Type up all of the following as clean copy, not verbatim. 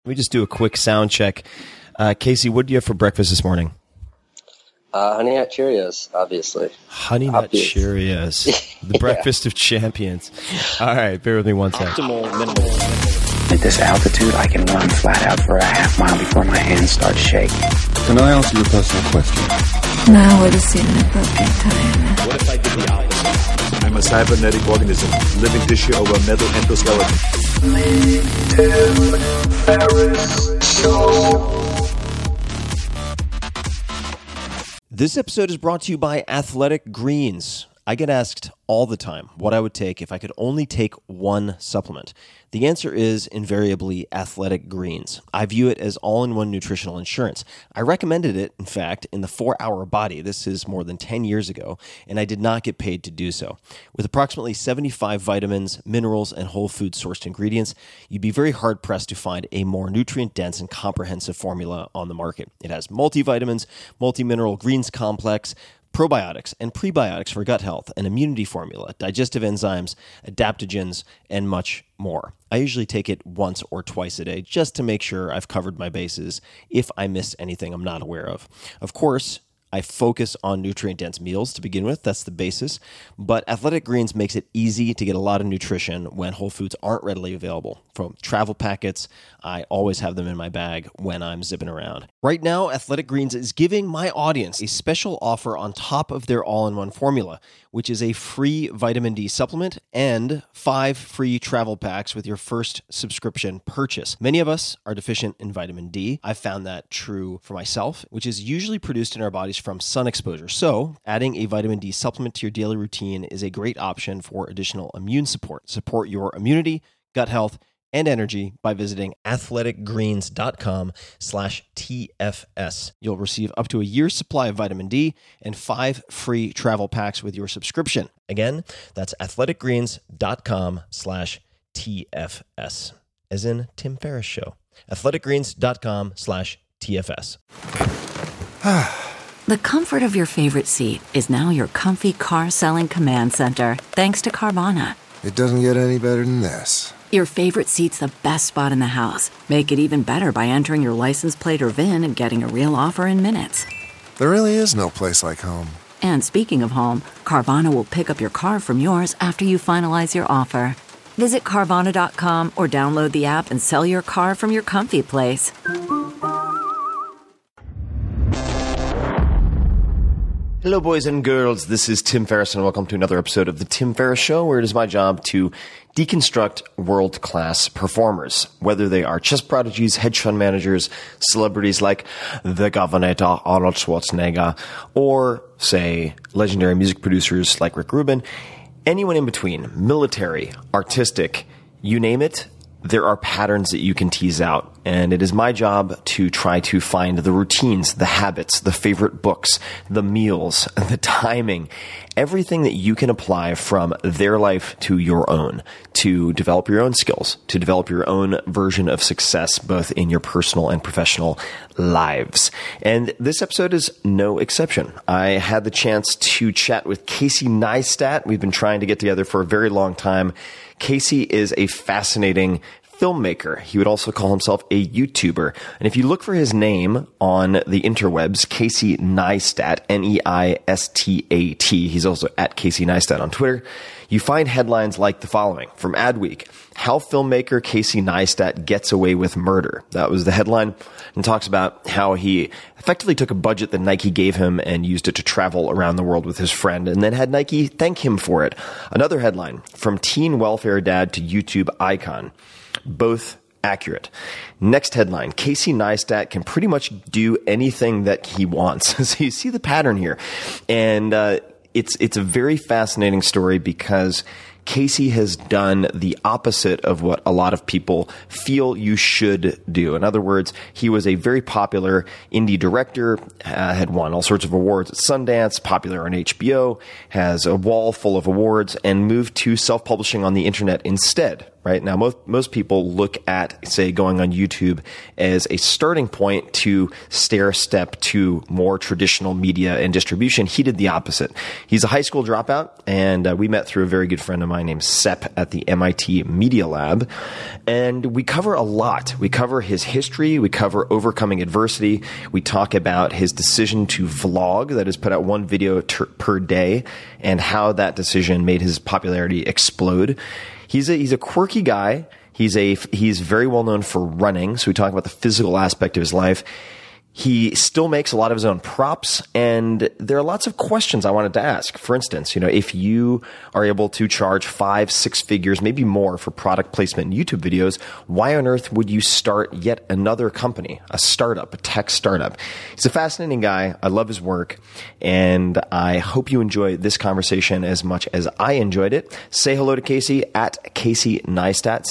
Let me just do a quick sound check. Casey, what do you have for breakfast this morning? Honey Nut Cheerios, obviously. Honey Nut Cheerios. The breakfast of champions. All right, bear with me one second. At this altitude, I can run flat out for a half mile before my hands start shaking. Can I ask you a personal question? Now would seem an appropriate time. What if I did the opposite? I'm a cybernetic organism, living tissue over a metal endoskeleton. This episode is brought to you by Athletic Greens. I get asked all the time what I would take if I could only take one supplement. The answer is invariably Athletic Greens. I view it as all-in-one nutritional insurance. I recommended it, in fact, in the 4-Hour Body. This is more than 10 years ago, and I did not get paid to do so. With approximately 75 vitamins, minerals, and whole food-sourced ingredients, you'd be very hard-pressed to find a more nutrient-dense and comprehensive formula on the market. It has multivitamins, multi-mineral greens complex, probiotics and prebiotics for gut health, an immunity formula, digestive enzymes, adaptogens, and much more. I usually take it once or twice a day just to make sure I've covered my bases if I missed anything I'm not aware of. Of course, I focus on nutrient-dense meals to begin with. That's the basis. But Athletic Greens makes it easy to get a lot of nutrition when whole foods aren't readily available. From travel packets, I always have them in my bag when I'm zipping around. Right now, Athletic Greens is giving my audience a special offer on top of their all-in-one formula, which is a free vitamin D supplement and 5 free travel packs with your first subscription purchase. Many of us are deficient in vitamin D. I've found that true for myself, which is usually produced in our bodies from sun exposure. So, adding a vitamin D supplement to your daily routine is a great option for additional immune support. Support your immunity, gut health, and energy by visiting athleticgreens.com/TFS. You'll receive up to a year's supply of vitamin D and 5 free travel packs with your subscription. Again, that's athleticgreens.com/TFS, as in Tim Ferriss Show. athleticgreens.com/TFS. The comfort of your favorite seat is now your comfy car selling command center, thanks to Carvana. It doesn't get any better than this. Your favorite seat's the best spot in the house. Make it even better by entering your license plate or VIN and getting a real offer in minutes. There really is no place like home. And speaking of home, Carvana will pick up your car from yours after you finalize your offer. Visit Carvana.com or download the app and sell your car from your comfy place. Hello, boys and girls. This is Tim Ferriss, and welcome to another episode of The Tim Ferriss Show, where it is my job to deconstruct world-class performers, whether they are chess prodigies, hedge fund managers, celebrities like the Governor Arnold Schwarzenegger, or, say, legendary music producers like Rick Rubin, anyone in between, military, artistic, you name it. There are patterns that you can tease out, and it is my job to try to find the routines, the habits, the favorite books, the meals, the timing, everything that you can apply from their life to your own, to develop your own skills, to develop your own version of success, both in your personal and professional lives. And this episode is no exception. I had the chance to chat with Casey Neistat. We've been trying to get together for a very long time. Casey is a fascinating filmmaker. He would also call himself a YouTuber. And if you look for his name on the interwebs, Casey Neistat, Neistat, he's also at Casey Neistat on Twitter, you find headlines like the following from Adweek: How filmmaker Casey Neistat gets away with murder. That was the headline, and talks about how he effectively took a budget that Nike gave him and used it to travel around the world with his friend, and then had Nike thank him for it. Another headline: From teen welfare dad to YouTube icon. Both accurate. Next headline: Casey Neistat can pretty much do anything that he wants. So you see the pattern here. And it's a very fascinating story because Casey has done the opposite of what a lot of people feel you should do. In other words, he was a very popular indie director, had won all sorts of awards at Sundance, popular on HBO, has a wall full of awards, and moved to self-publishing on the internet instead. right? Now, most people look at, say, going on YouTube as a starting point to stair step to more traditional media and distribution. He did the opposite. He's a high school dropout, and we met through a very good friend of mine named Sepp at the MIT Media Lab. And we cover a lot. We cover his history. We cover overcoming adversity. We talk about his decision to vlog, that is, put out one video per day, and how that decision made his popularity explode. He's a quirky guy. He's very well known for running. So we talk about the physical aspect of his life. He still makes a lot of his own props, and there are lots of questions I wanted to ask. For instance, if you are able to charge 5-6 figures, maybe more, for product placement in YouTube videos, why on earth would you start yet another company, a startup, a tech startup? He's a fascinating guy. I love his work, and I hope you enjoy this conversation as much as I enjoyed it. Say hello to Casey at Casey Neistat,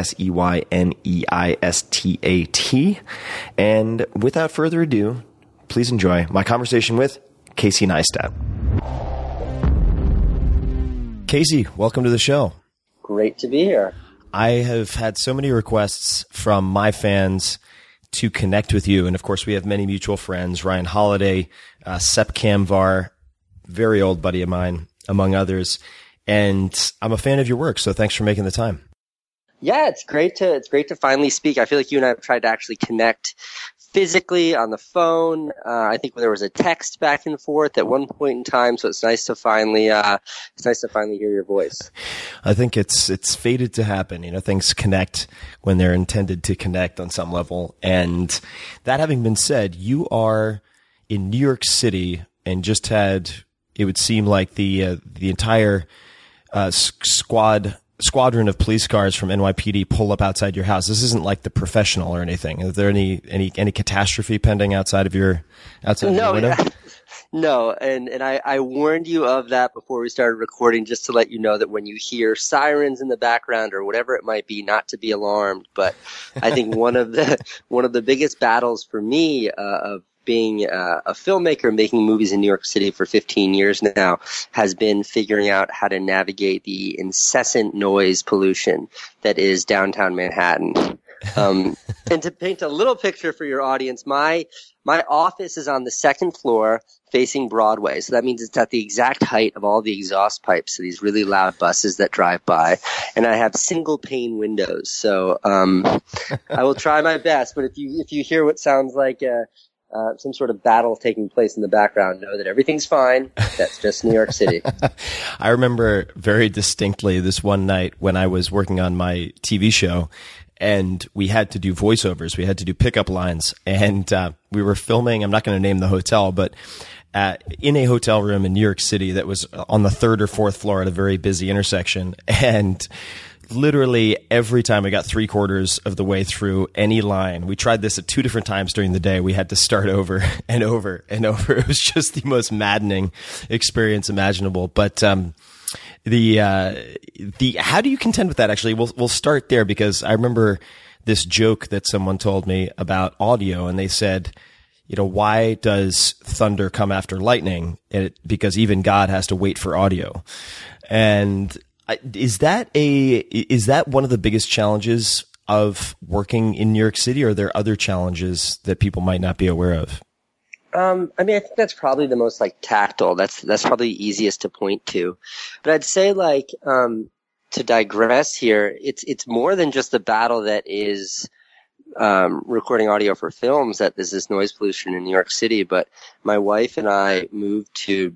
CaseyNeistat. And without further ado, please enjoy my conversation with Casey Neistat. Casey, welcome to the show. Great to be here. I have had so many requests from my fans to connect with you. And of course, we have many mutual friends, Ryan Holiday, Sepp Kamvar, very old buddy of mine, among others. And I'm a fan of your work, so thanks for making the time. Yeah, it's great to finally speak. I feel like you and I have tried to actually connect physically on the phone. I think there was a text back and forth at one point in time, so it's nice to finally hear your voice. I think it's fated to happen. Things connect when they're intended to connect on some level. And that having been said, you are in New York City and just had, it would seem like the entire squadron of police cars from NYPD pull up outside your house. This isn't like The Professional or anything. Is there any catastrophe pending outside of your window? No, and I warned you of that before we started recording, just to let you know that when you hear sirens in the background or whatever it might be, not to be alarmed. But I think one of the biggest battles for me of being a filmmaker, making movies in New York City for 15 years now, has been figuring out how to navigate the incessant noise pollution that is downtown Manhattan. And to paint a little picture for your audience, my office is on the second floor facing Broadway. So that means it's at the exact height of all the exhaust pipes of these really loud buses that drive by. And I have single pane windows. So I will try my best. But if you hear what sounds like some sort of battle taking place in the background, know that everything's fine. That's just New York City. I remember very distinctly this one night when I was working on my TV show, and we had to do voiceovers. We had to do pickup lines, and we were filming. I'm not going to name the hotel, but in a hotel room in New York City that was on the 3rd or 4th floor at a very busy intersection. And literally every time we got 3/4 of the way through any line, we tried this at 2 different times during the day. We had to start over and over and over. It was just the most maddening experience imaginable. But how do you contend with that? Actually, we'll start there, because I remember this joke that someone told me about audio, and they said, why does thunder come after lightning? Because even God has to wait for audio. And is that one of the biggest challenges of working in New York City, or are there other challenges that people might not be aware of? I think that's probably the most tactile. That's probably the easiest to point to. But I'd say to digress here, it's more than just the battle that is recording audio for films, that there's this noise pollution in New York City. But my wife and I moved to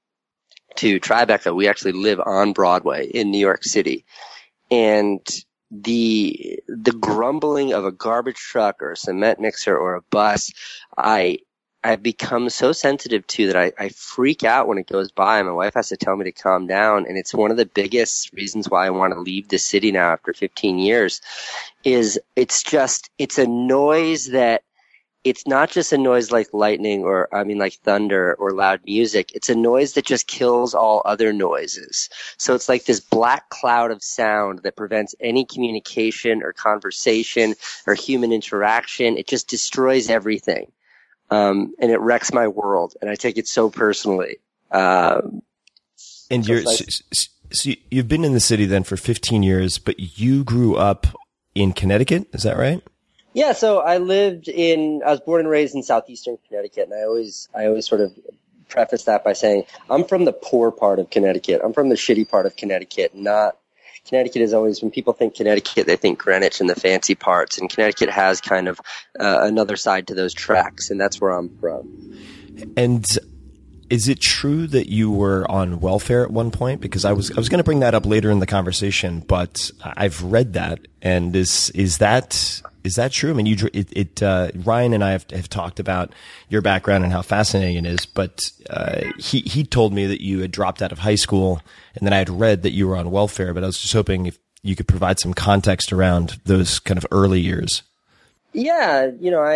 Tribeca. We actually live on Broadway in New York City. And the grumbling of a garbage truck or a cement mixer or a bus, I've become so sensitive to that I freak out when it goes by. My wife has to tell me to calm down. And it's one of the biggest reasons why I want to leave the city now after 15 years is it's a noise that, it's not just a noise like lightning like thunder or loud music. It's a noise that just kills all other noises. So it's like this black cloud of sound that prevents any communication or conversation or human interaction. It just destroys everything. And it wrecks my world. And I take it so personally. And So you've been in the city then for 15 years, but you grew up in Connecticut. Is that right? Yeah. So I was born and raised in southeastern Connecticut, and I always sort of preface that by saying I'm from the poor part of Connecticut. I'm from the shitty part of Connecticut. Connecticut is always, when people think Connecticut, they think Greenwich and the fancy parts, and Connecticut has kind of another side to those tracks, and that's where I'm from. And is it true that you were on welfare at one point? Because I was going to bring that up later in the conversation, but I've read that, and is that true? I mean, Ryan and I have talked about your background and how fascinating it is, but he told me that you had dropped out of high school, and then I had read that you were on welfare. But I was just hoping if you could provide some context around those kind of early years. Yeah,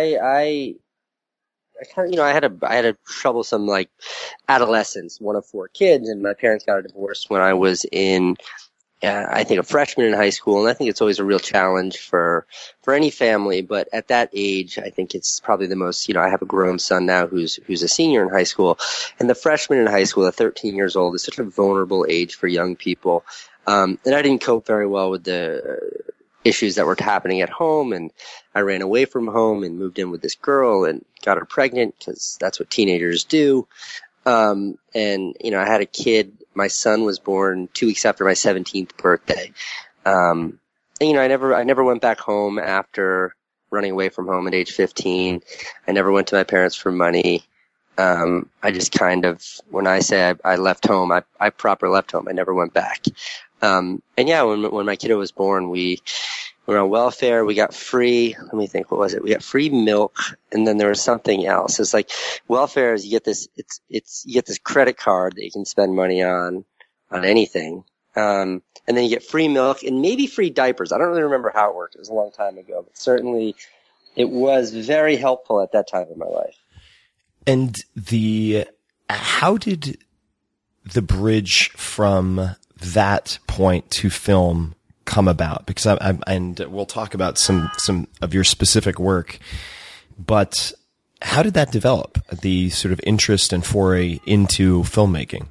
I had a troublesome adolescence, one of 4 kids, and my parents got a divorce when I was in, I think, a freshman in high school. And I think it's always a real challenge for any family. But at that age, I think it's probably the most, I have a grown son now who's a senior in high school, and the freshman in high school at 13 years old is such a vulnerable age for young people. And I didn't cope very well with the issues that were happening at home, and I ran away from home and moved in with this girl and got her pregnant because that's what teenagers do. And I had a kid. My son was born 2 weeks after my 17th birthday. And I never went back home after running away from home at age 15. I never went to my parents for money. I just kind of, when I say I left home, I proper left home. I never went back. When my kiddo was born, we were on welfare. We got free, let me think, what was it? We got free milk, and then there was something else. It's like welfare is you get this credit card that you can spend money on anything. And then you get free milk and maybe free diapers. I don't really remember how it worked. It was a long time ago, but certainly it was very helpful at that time in my life. And how did the bridge from that point to film come about? Because and we'll talk about some of your specific work, but how did that develop, the sort of interest and foray into filmmaking?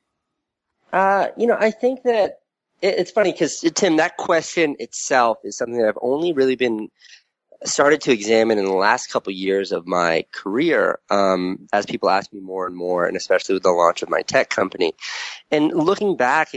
I think that it's funny because, Tim, that question itself is something that I've only really been started to examine in the last couple of years of my career, as people ask me more and more, and especially with the launch of my tech company. And looking back,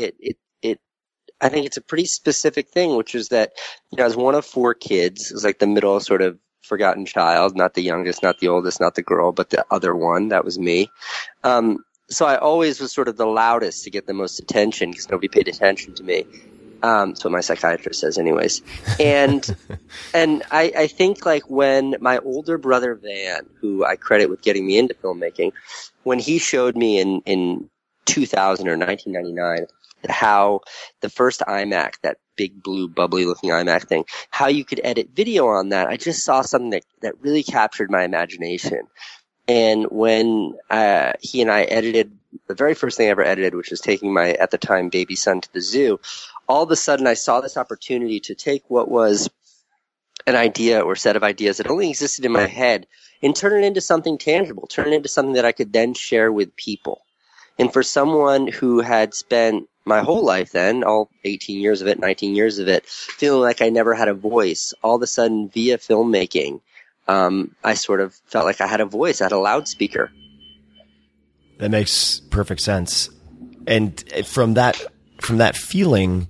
I think it's a pretty specific thing, which is that, I was one of 4 kids. It was like the middle sort of forgotten child, not the youngest, not the oldest, not the girl, but the other one. That was me. So I always was sort of the loudest to get the most attention because nobody paid attention to me. That's what my psychiatrist says anyways. And I think when my older brother Van, who I credit with getting me into filmmaking, when he showed me in 2000 or 1999 how the first iMac, that big blue bubbly looking iMac thing, how you could edit video on that, I just saw something that really captured my imagination. And when he and I edited, the very first thing I ever edited, which was taking my, at the time, baby son to the zoo, all of a sudden I saw this opportunity to take what was an idea or set of ideas that only existed in my head and turn it into something tangible, turn it into something that I could then share with people. And for someone who had spent my whole life then, all 18 years of it, 19 years of it, feeling like I never had a voice, all of a sudden via filmmaking, I sort of felt like I had a voice, I had a loudspeaker. That makes perfect sense. And from that feeling,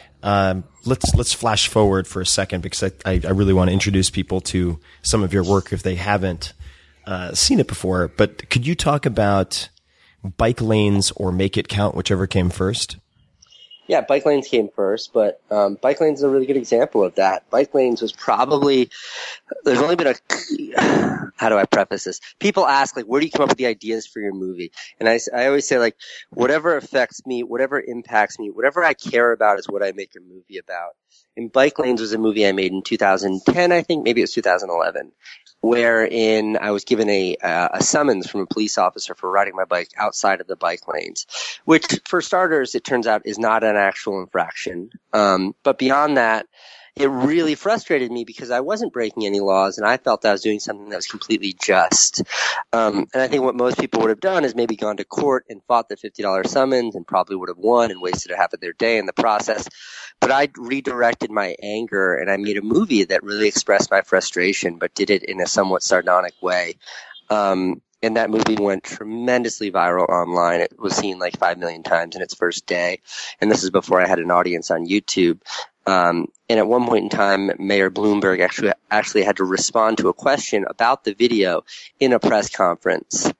let's flash forward for a second, because I really want to introduce people to some of your work if they haven't seen it before. But could you talk about Bike Lanes or Make It Count, whichever came first? Yeah, Bike Lanes came first, but Bike Lanes is a really good example of that. Bike Lanes was probably, there's only been how do I preface this? People ask, where do you come up with the ideas for your movie? And I always say, whatever affects me, whatever impacts me, whatever I care about is what I make a movie about. And Bike Lanes was a movie I made in 2010, I think, maybe it was 2011, wherein I was given a summons from a police officer for riding my bike outside of the bike lanes, which, for starters, it turns out is not an actual infraction. But beyond that, it really frustrated me because I wasn't breaking any laws and I felt I was doing something that was completely just. And I think what most people would have done is maybe gone to court and fought the $50 summons and probably would have won and wasted half of their day in the process. But I redirected my anger and I made a movie that really expressed my frustration, but did it in a somewhat sardonic way. And that movie went tremendously viral online. It was seen like 5 million times in its first day. And this is before I had an audience on YouTube. And at one point in time, Mayor Bloomberg actually had to respond to a question about the video in a press conference.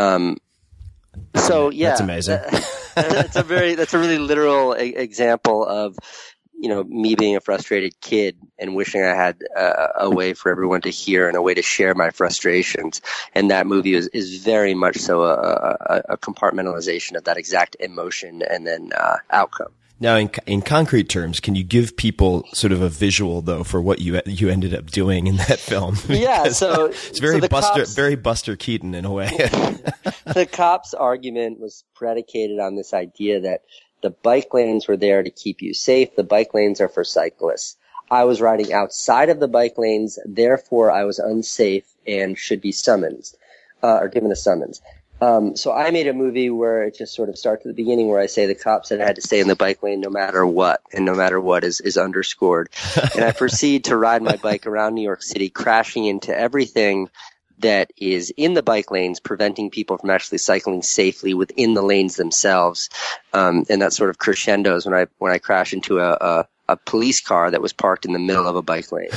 So yeah, that's amazing. That's a really literal example of, you know, me being a frustrated kid and wishing I had a way for everyone to hear and a way to share my frustrations. And that movie is very much so a compartmentalization of that exact emotion and then outcome. Now, in concrete terms, can you give people sort of a visual though for what you ended up doing in that film? Yeah, so it's very Buster Keaton in a way. The cops' argument was predicated on this idea that the bike lanes were there to keep you safe. The bike lanes are for cyclists. I was riding outside of the bike lanes, therefore I was unsafe and should be summoned, or given a summons. So I made a movie where it just sort of starts at the beginning where I say the cops said I had to stay in the bike lane no matter what, and no matter what is underscored. And I proceed to ride my bike around New York City, crashing into everything that is in the bike lanes, preventing people from actually cycling safely within the lanes themselves. And that sort of crescendos when I crash into a police car that was parked in the middle of a bike lane.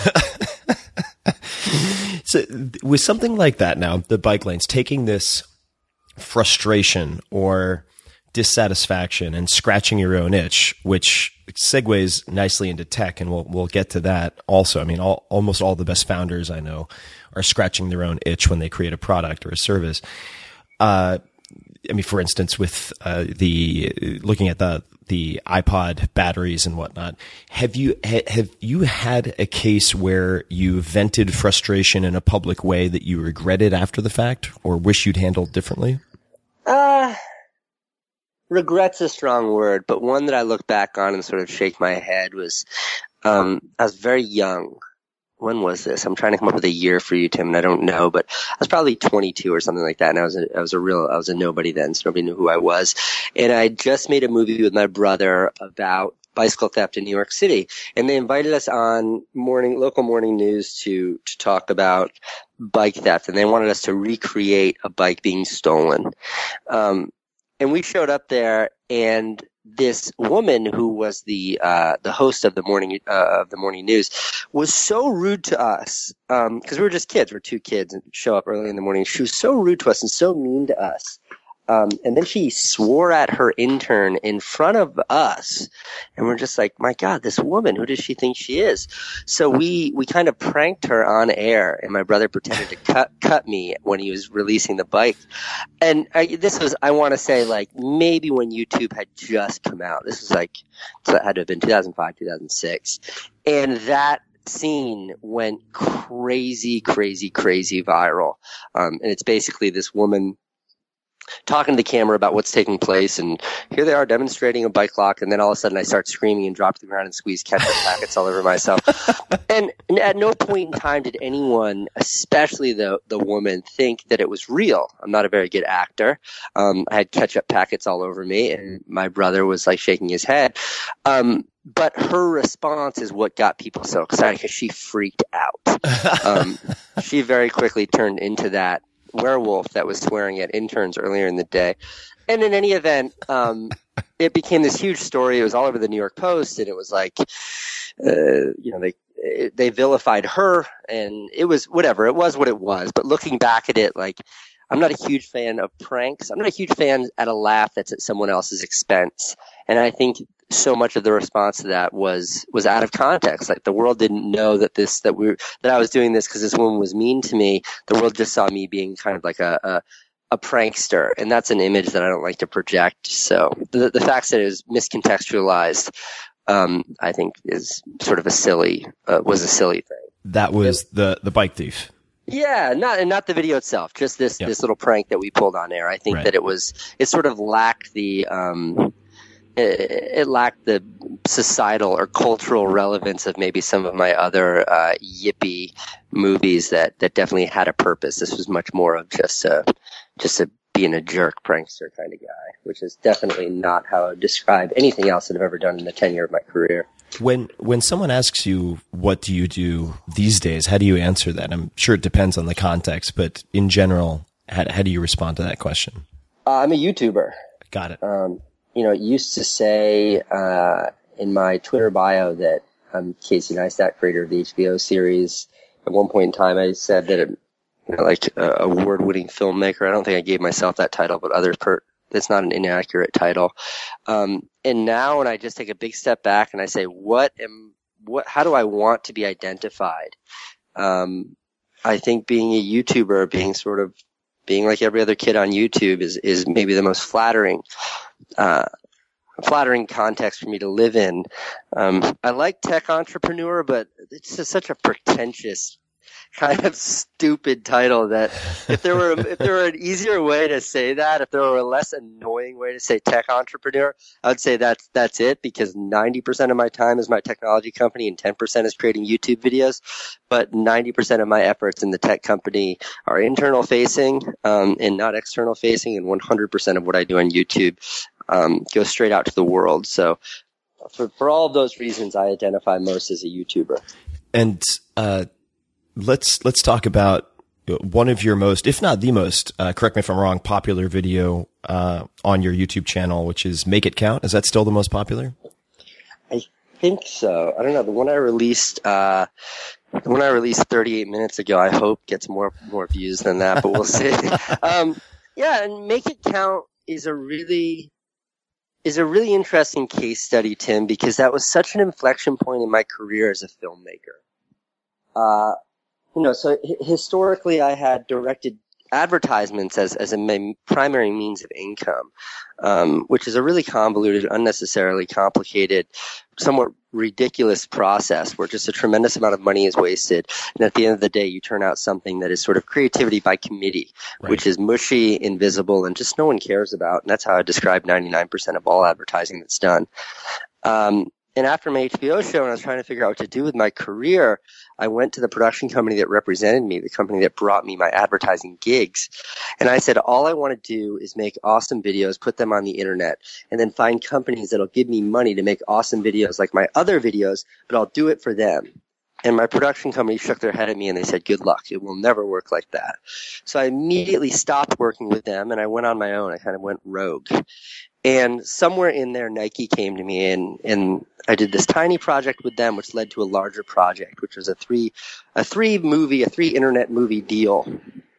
So with something like that now, the bike lanes, taking this frustration or dissatisfaction and scratching your own itch, which segues nicely into tech, and we'll get to that also. I mean, almost all the best founders I know are scratching their own itch when they create a product or a service. I mean, for instance, with looking at the iPod batteries and whatnot, have you had a case where you vented frustration in a public way that you regretted after the fact or wish you'd handled differently? Regret's a strong word, but one that I look back on and sort of shake my head was, I was very young. When was this? I'm trying to come up with a year for you, Tim, and I don't know, but I was probably 22 or something like that. And I was a nobody then, so nobody knew who I was. And I just made a movie with my brother about bicycle theft in New York City. And they invited us on local morning news to talk about bike theft. And they wanted us to recreate a bike being stolen. And we showed up there, and this woman who was the host of the morning news was so rude to us, because we were just kids. We're two kids and show up early in the morning. She was so rude to us and so mean to us. And then she swore at her intern in front of us. And we're just like, my God, this woman, who does she think she is? So we kind of pranked her on air, and my brother pretended to cut me when he was releasing the bike. And I want to say, like, maybe when YouTube had just come out. This was like, so it had to have been 2005, 2006. And that scene went crazy, crazy, crazy viral. And it's basically this woman talking to the camera about what's taking place, and here they are demonstrating a bike lock, and then all of a sudden I start screaming and drop to the ground and squeeze ketchup packets all over myself. And at no point in time did anyone, especially the woman, think that it was real. I'm not a very good actor. I had ketchup packets all over me, and my brother was like shaking his head. But her response is what got people so excited, because she freaked out. She very quickly turned into that werewolf that was swearing at interns earlier in the day. And in any event, it became this huge story. It was all over the New York Post, and it was like, they vilified her, and it was whatever. It was what it was. But looking back at it, like, I'm not a huge fan of pranks. I'm not a huge fan at a laugh that's at someone else's expense. And I think so much of the response to that was out of context. Like, the world didn't know that I was doing this because this woman was mean to me. The world just saw me being kind of like a prankster, and that's an image that I don't like to project. So the fact that it was miscontextualized, I think, is sort of a silly thing. That was the bike thief. Yeah, not the video itself, just this little prank that we pulled on air. I think that it sort of lacked the it lacked the societal or cultural relevance of maybe some of my other yippie movies that definitely had a purpose. This was much more of just a being a jerk prankster kind of guy, which is definitely not how I would describe anything else that I've ever done in the tenure of my career. When someone asks you, what do you do these days, how do you answer that? I'm sure it depends on the context, but in general, how do you respond to that question? I'm a YouTuber. Got it. It used to say in my Twitter bio that I'm Casey Neistat, creator of the HBO series. At one point in time, I said that I'm award-winning filmmaker. I don't think I gave myself that title, but others it's not an inaccurate title. And now when I just take a big step back and I say, how do I want to be identified? I think being a YouTuber, being like every other kid on YouTube is maybe the most flattering context for me to live in. I like tech entrepreneur, but it's just such a pretentious kind of stupid title that if there were an easier way to say that, if there were a less annoying way to say tech entrepreneur, I would say that's it, because 90% of my time is my technology company and 10% is creating YouTube videos. But 90% of my efforts in the tech company are internal facing, and not external facing. And 100% of what I do on YouTube, goes straight out to the world. So for all of those reasons, I identify most as a YouTuber. And, let's talk about one of your most, if not the most, correct me if I'm wrong, popular video on your YouTube channel, which is Make It Count. Is that still the most popular? I think so. I don't know. The one I released 38 minutes ago, I hope gets more views than that, but we'll see. Yeah, and Make It Count is a really interesting case study, Tim, because that was such an inflection point in my career as a filmmaker. So historically I had directed advertisements as a primary means of income, which is a really convoluted, unnecessarily complicated, somewhat ridiculous process where just a tremendous amount of money is wasted. And at the end of the day, you turn out something that is sort of creativity by committee, right, which is mushy, invisible, and just no one cares about. And that's how I describe 99% of all advertising that's done. And after my HBO show, and I was trying to figure out what to do with my career, I went to the production company that represented me, the company that brought me my advertising gigs. And I said, all I want to do is make awesome videos, put them on the internet, and then find companies that'll give me money to make awesome videos like my other videos, but I'll do it for them. And my production company shook their head at me and they said, good luck. It will never work like that. So I immediately stopped working with them and I went on my own. I kind of went rogue. And somewhere in there, Nike came to me and I did this tiny project with them, which led to a larger project, which was a three internet movie deal.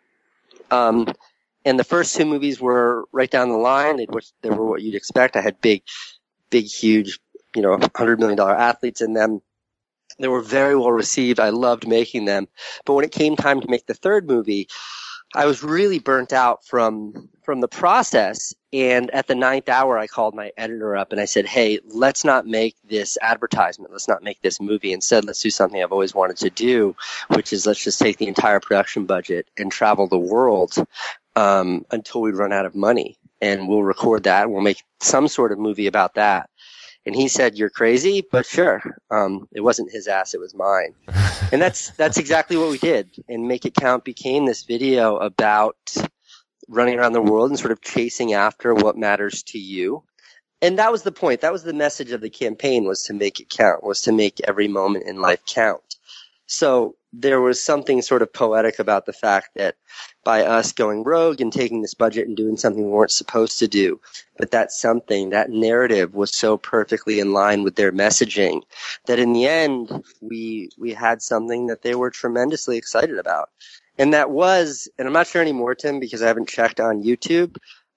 And the first two movies were right down the line. They were what you'd expect. I had big, huge, $100 million athletes in them. They were very well received. I loved making them. But when it came time to make the third movie, I was really burnt out from the process. And at the 9th hour, I called my editor up and I said, hey, let's not make this advertisement. Let's not make this movie. Instead, let's do something I've always wanted to do, which is let's just take the entire production budget and travel the world until we run out of money. And we'll record that. And we'll make some sort of movie about that. And he said, you're crazy, but sure. It wasn't his ass, it was mine. And that's exactly what we did. And Make It Count became this video about running around the world and sort of chasing after what matters to you. And that was the point. That was the message of the campaign, was to make it count, was to make every moment in life count. So there was something sort of poetic about the fact that by us going rogue and taking this budget and doing something we weren't supposed to do, but that narrative was so perfectly in line with their messaging that in the end we had something that they were tremendously excited about. And that was, and I'm not sure anymore, Tim, because I haven't checked on YouTube,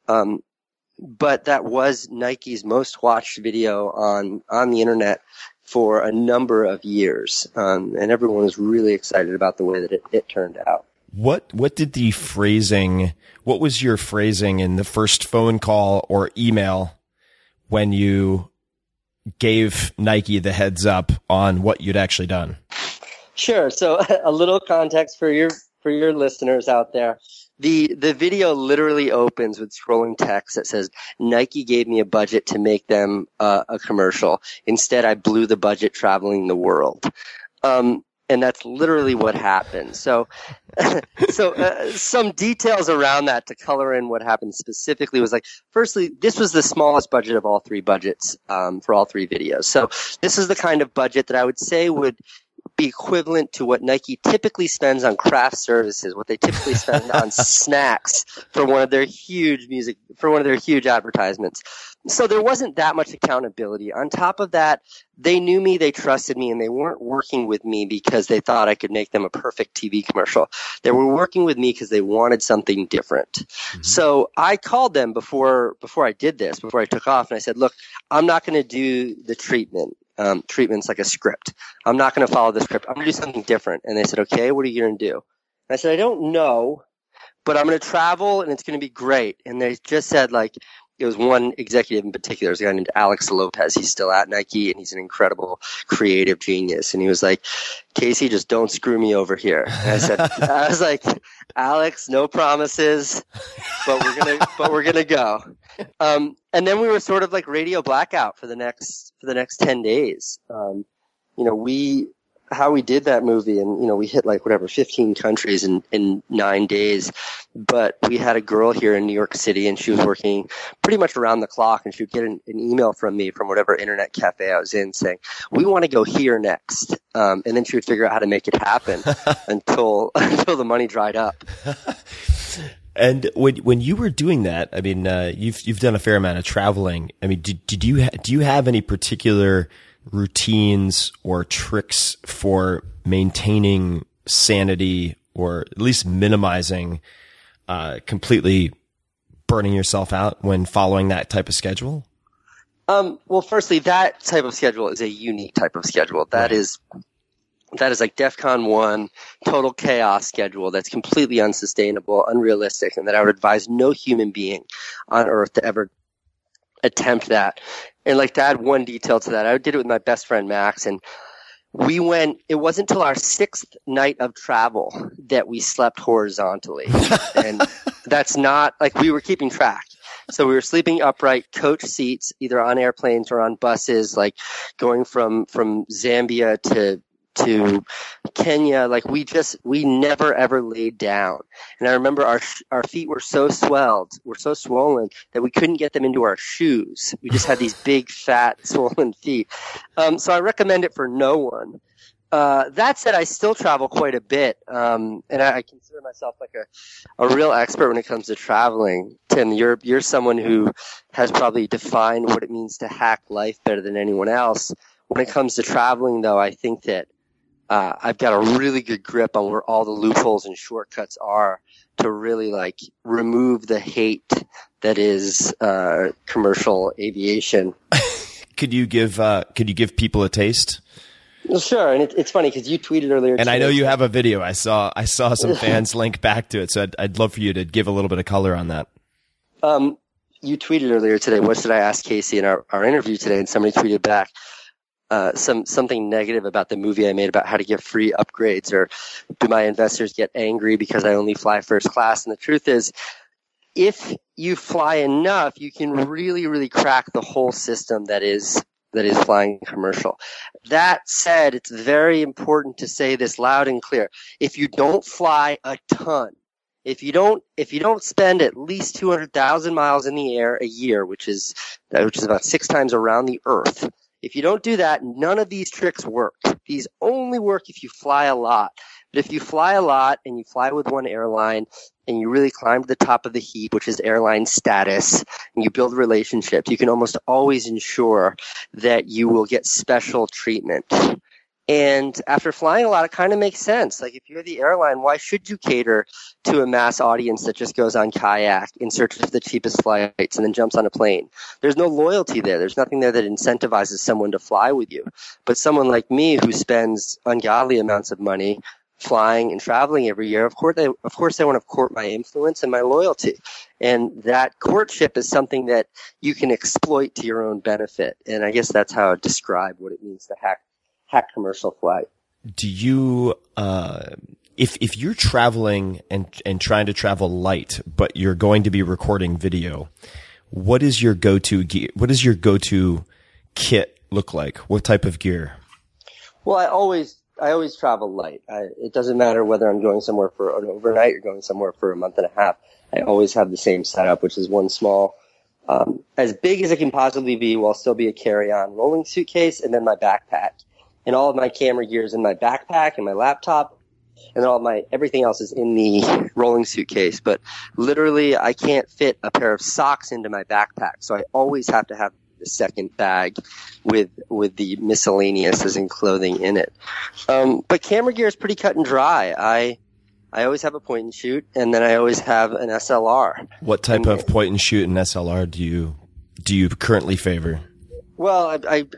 but that was Nike's most watched video on the internet for a number of years. And everyone was really excited about the way that it turned out. What was your phrasing in the first phone call or email when you gave Nike the heads up on what you'd actually done? Sure. So a little context for your for your listeners out there, the video literally opens with scrolling text that says, Nike gave me a budget to make them a commercial. Instead, I blew the budget traveling the world. And that's literally what happened. So some details around that to color in what happened specifically was like, firstly, this was the smallest budget of all three budgets for all three videos. So this is the kind of budget that I would say would be equivalent to what Nike typically spends on craft services, what they typically spend on snacks for one of their huge advertisements. So there wasn't that much accountability. On top of that, they knew me, they trusted me, and they weren't working with me because they thought I could make them a perfect TV commercial. They were working with me because they wanted something different. Mm-hmm. So I called them before I did this, before I took off, and I said, look, I'm not going to do the treatment. Treatment's like a script. I'm not going to follow the script. I'm going to do something different. And they said, okay, what are you going to do? And I said, I don't know, but I'm going to travel and it's going to be great. And they just said, like, it was one executive in particular, there's a guy named Alex Lopez. He's still at Nike and he's an incredible creative genius. And he was like, Casey, just don't screw me over here. And I was like, Alex, no promises, but we're going to go. And then we were sort of like radio blackout for the next 10 days. How we did that movie, and we hit 15 countries in 9 days. But we had a girl here in New York City, and she was working pretty much around the clock, and she would get an email from me from whatever internet cafe I was in saying, we want to go here next. And then she would figure out how to make it happen until the money dried up. And when you were doing that, I mean, you've done a fair amount of traveling. I mean, do you have any particular routines or tricks for maintaining sanity, or at least minimizing completely burning yourself out when following that type of schedule? Well, firstly, that type of schedule is a unique type of schedule. That is like DEFCON 1, total chaos schedule that's completely unsustainable, unrealistic, and that I would advise no human being on earth to ever attempt that. And to add one detail to that, I did it with my best friend Max, and it wasn't until our 6th night of travel that we slept horizontally. And that's not, we were keeping track. So we were sleeping upright, coach seats, either on airplanes or on buses, going from Zambia to Kenya. We never ever laid down. And I remember our feet were so swollen that we couldn't get them into our shoes. We just had these big, fat, swollen feet. So I recommend it for no one. That said, I still travel quite a bit. And I consider myself a real expert when it comes to traveling. Tim, you're someone who has probably defined what it means to hack life better than anyone else. When it comes to traveling, though, I think that I've got a really good grip on where all the loopholes and shortcuts are to really remove the hate that is commercial aviation. Could you give people a taste? Well, sure. And it's funny because you tweeted earlier. And I know you have a video. I saw some fans link back to it. So I'd love for you to give a little bit of color on that. You tweeted earlier today, what should I ask Casey in our interview today? And somebody tweeted back something negative about the movie I made about how to get free upgrades, or do my investors get angry because I only fly first class? And the truth is, if you fly enough, you can really, really crack the whole system that is flying commercial. That said, it's very important to say this loud and clear. If you don't fly a ton, if you don't spend at least 200,000 miles in the air a year, which is about 6 times around the Earth, if you don't do that, none of these tricks work. These only work if you fly a lot. But if you fly a lot and you fly with one airline and you really climb to the top of the heap, which is airline status, and you build relationships, you can almost always ensure that you will get special treatment. And after flying a lot, it kind of makes sense. If you're the airline, why should you cater to a mass audience that just goes on kayak in search of the cheapest flights and then jumps on a plane? There's no loyalty there. There's nothing there that incentivizes someone to fly with you. But someone like me who spends ungodly amounts of money flying and traveling every year, of course they want to court my influence and my loyalty. And that courtship is something that you can exploit to your own benefit. And I guess that's how I describe what it means to hack commercial flight. Do you if you're traveling and trying to travel light, but you're going to be recording video, what is your go-to gear? What does your go-to kit look like? What type of gear? Well, I always travel light. It doesn't matter whether I'm going somewhere for an overnight or going somewhere for a month and a half. I always have the same setup, which is one small, as big as it can possibly be while still be a carry-on rolling suitcase, and then my backpack. And all of my camera gear is in my backpack and my laptop, and then everything else is in the rolling suitcase. But literally, I can't fit a pair of socks into my backpack, so I always have to have a second bag with the miscellaneous as in clothing in it. But camera gear is pretty cut and dry. I always have a point and shoot, and then I always have an SLR. What type of point and shoot and SLR do you currently favor? Well,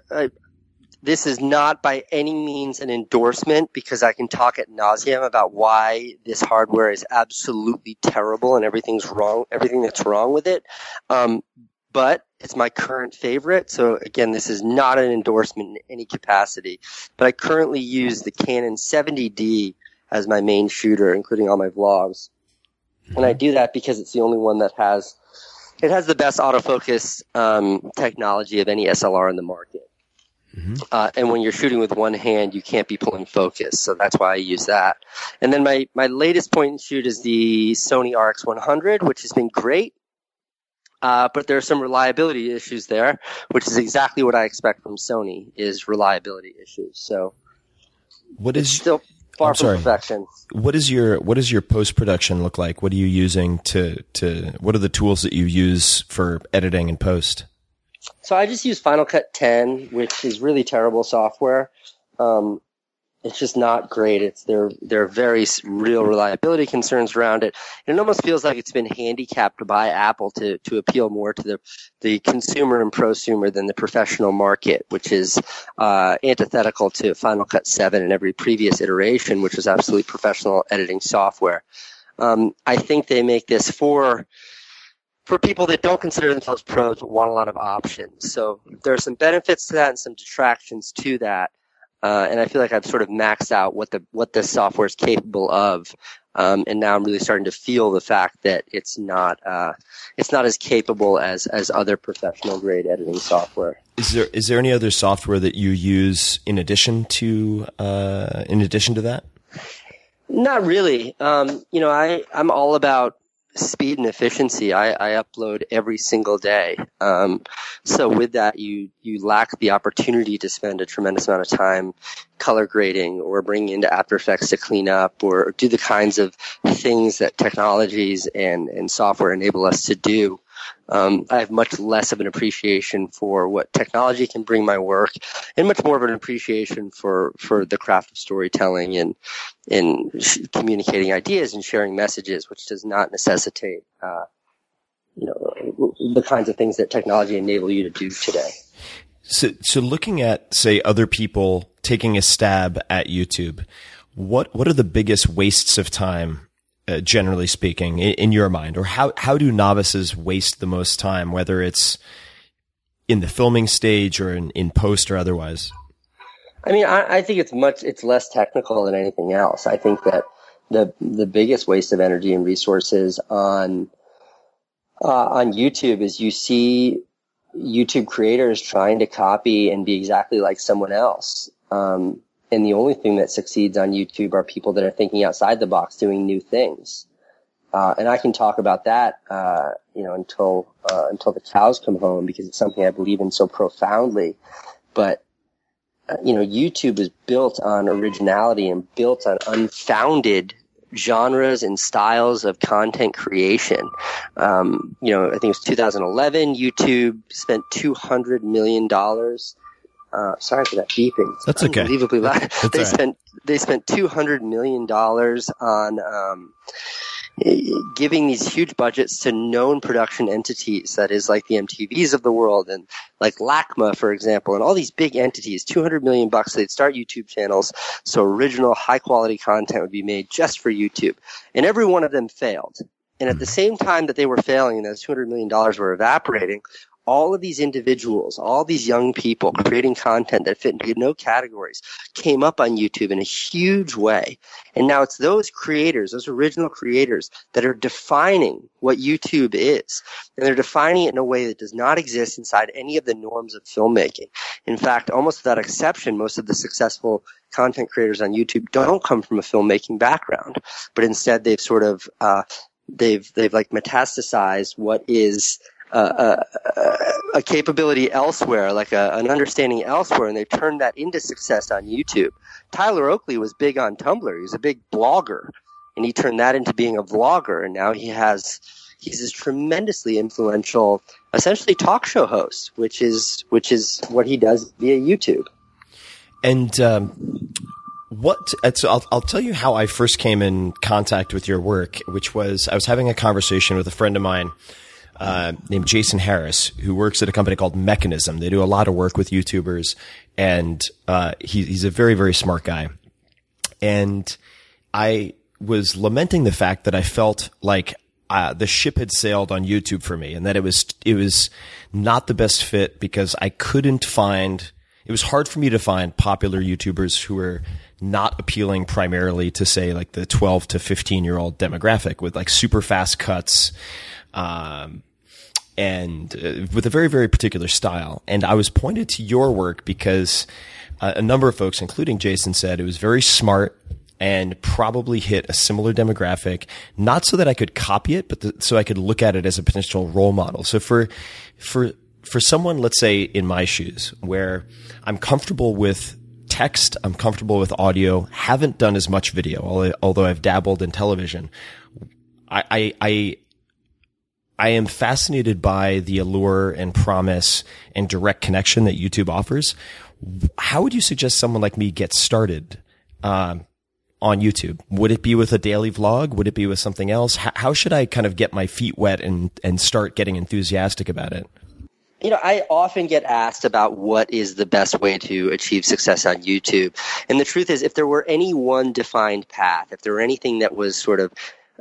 this is not by any means an endorsement, because I can talk ad nauseum about why this hardware is absolutely terrible and everything that's wrong with it. But it's my current favorite. So again, this is not an endorsement in any capacity, but I currently use the Canon 70D as my main shooter, including all my vlogs. And I do that because it's the only one that has the best autofocus technology of any SLR in the market. And when you're shooting with one hand, you can't be pulling focus. So that's why I use that. And then my latest point and shoot is the Sony RX100, which has been great. But there are some reliability issues there, which is exactly what I expect from Sony, is reliability issues. So it's still far from perfection. What does your post-production look like? What are you using what are the tools that you use for editing and post? So I just use Final Cut 10, which is really terrible software. It's just not great. There are very real reliability concerns around it. And it almost feels like it's been handicapped by Apple to appeal more to the consumer and prosumer than the professional market, which is antithetical to Final Cut 7 and every previous iteration, which was absolutely professional editing software. I think they make this for people that don't consider themselves pros but want a lot of options. So there are some benefits to that and some detractions to that. And I feel like I've sort of maxed out what this software is capable of. And now I'm really starting to feel the fact that it's not as capable as other professional grade editing software. Is there any other software that you use in addition to that? Not really. I'm all about speed and efficiency. I upload every single day. So with that, you lack the opportunity to spend a tremendous amount of time color grading or bringing into After Effects to clean up or do the kinds of things that technologies and software enable us to do. I have much less of an appreciation for what technology can bring my work and much more of an appreciation for the craft of storytelling and communicating ideas and sharing messages, which does not necessitate, the kinds of things that technology enable you to do today. So looking at, say, other people taking a stab at YouTube, what are the biggest wastes of time? Generally speaking, in your mind, or how do novices waste the most time, whether it's in the filming stage or in post or otherwise? I mean, I think it's less technical than anything else. I think that the biggest waste of energy and resources on YouTube is you see YouTube creators trying to copy and be exactly like someone else. And the only thing that succeeds on YouTube are people that are thinking outside the box, doing new things. And I can talk about that, until the cows come home, because it's something I believe in so profoundly. But, YouTube is built on originality and built on unfounded genres and styles of content creation. I think it was 2011, YouTube spent $200 million. Sorry for that beeping. It's That's okay. Unbelievably loud. They spent $200 million on giving these huge budgets to known production entities, that is like the MTVs of the world and like LACMA, for example, and all these big entities, $200 million, they'd start YouTube channels so original high quality content would be made just for YouTube. And every one of them failed. And at the same time that they were failing and those $200 million were evaporating, all of these individuals, all these young people creating content that fit into no categories came up on YouTube in a huge way. And now it's those creators, those original creators, that are defining what YouTube is. And they're defining it in a way that does not exist inside any of the norms of filmmaking. In fact, almost without exception, most of the successful content creators on YouTube don't come from a filmmaking background, but instead they've sort of they've like metastasized what is a capability elsewhere, like an understanding elsewhere, and they turned that into success on YouTube. Tyler Oakley was big on Tumblr. He was a big blogger, and he turned that into being a vlogger, and now he's this tremendously influential, essentially talk show host, which is what he does via YouTube. And so I'll tell you how I first came in contact with your work, which was I was having a conversation with a friend of mine named Jason Harris, who works at a company called Mechanism. They do a lot of work with YouTubers, and he's a very, very smart guy. And I was lamenting the fact that I felt like the ship had sailed on YouTube for me, and that it was not the best fit because I couldn't find. It was hard for me to find popular YouTubers who were not appealing primarily to, say, like the 12 to 15-year-old demographic with like super fast cuts, and with a very, very particular style. And I was pointed to your work because a number of folks, including Jason, said it was very smart and probably hit a similar demographic, not so that I could copy it, but so I could look at it as a potential role model. So for someone, let's say in my shoes, where I'm comfortable with text, I'm comfortable with audio, haven't done as much video, although I've dabbled in television, I am fascinated by the allure and promise and direct connection that YouTube offers. How would you suggest someone like me get started on YouTube? Would it be with a daily vlog? Would it be with something else? How should I kind of get my feet wet and start getting enthusiastic about it? You know, I often get asked about what is the best way to achieve success on YouTube. And the truth is, if there were any one defined path, if there were anything that was sort of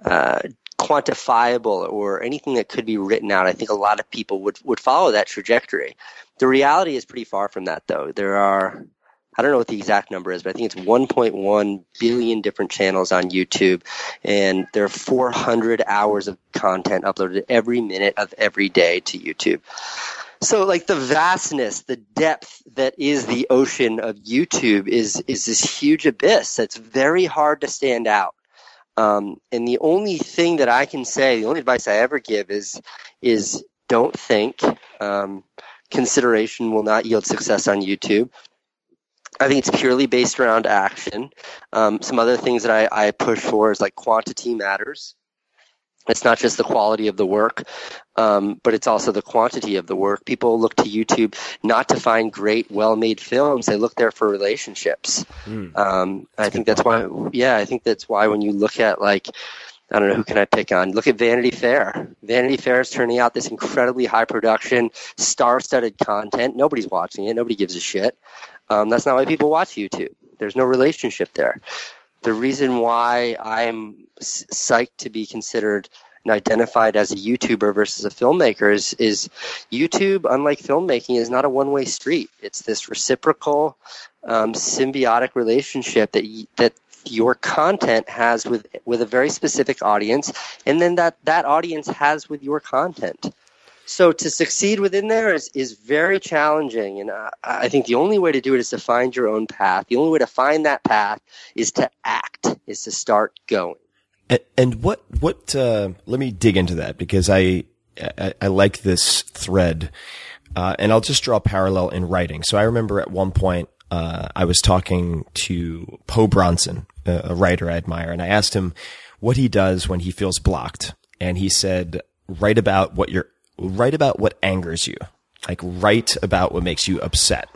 quantifiable or anything that could be written out, I think a lot of people would follow that trajectory. The reality is pretty far from that, though. There are, I don't know what the exact number is, but I think it's 1.1 billion different channels on YouTube, and there are 400 hours of content uploaded every minute of every day to YouTube. So like the vastness, the depth that is the ocean of YouTube is this huge abyss that's very hard to stand out. And the only thing that I can say, the only advice I ever give is don't think. Consideration will not yield success on YouTube. I think it's purely based around action. Some other things that I push for is like quantity matters. It's not just the quality of the work, but it's also the quantity of the work. People look to YouTube not to find great, well-made films. They look there for relationships. I think that's why. Yeah, I think that's why when you look at like, I don't know, who can I pick on? Look at Vanity Fair. Vanity Fair is turning out this incredibly high production, star-studded content. Nobody's watching it. Nobody gives a shit. That's not why people watch YouTube. There's no relationship there. The reason why I'm psyched to be considered and identified as a YouTuber versus a filmmaker is YouTube, unlike filmmaking, is not a one-way street. It's this reciprocal, symbiotic relationship that your content has with a very specific audience, and then that audience has with your content. So to succeed within there is very challenging, and I think the only way to do it is to find your own path. The only way to find that path is to act, is to start going. And what let me dig into that, because I like this thread, and I'll just draw a parallel in writing. So I remember at one point I was talking to Poe Bronson, a writer I admire, and I asked him what he does when he feels blocked, and he said, write about what angers you. Like, write about what makes you upset.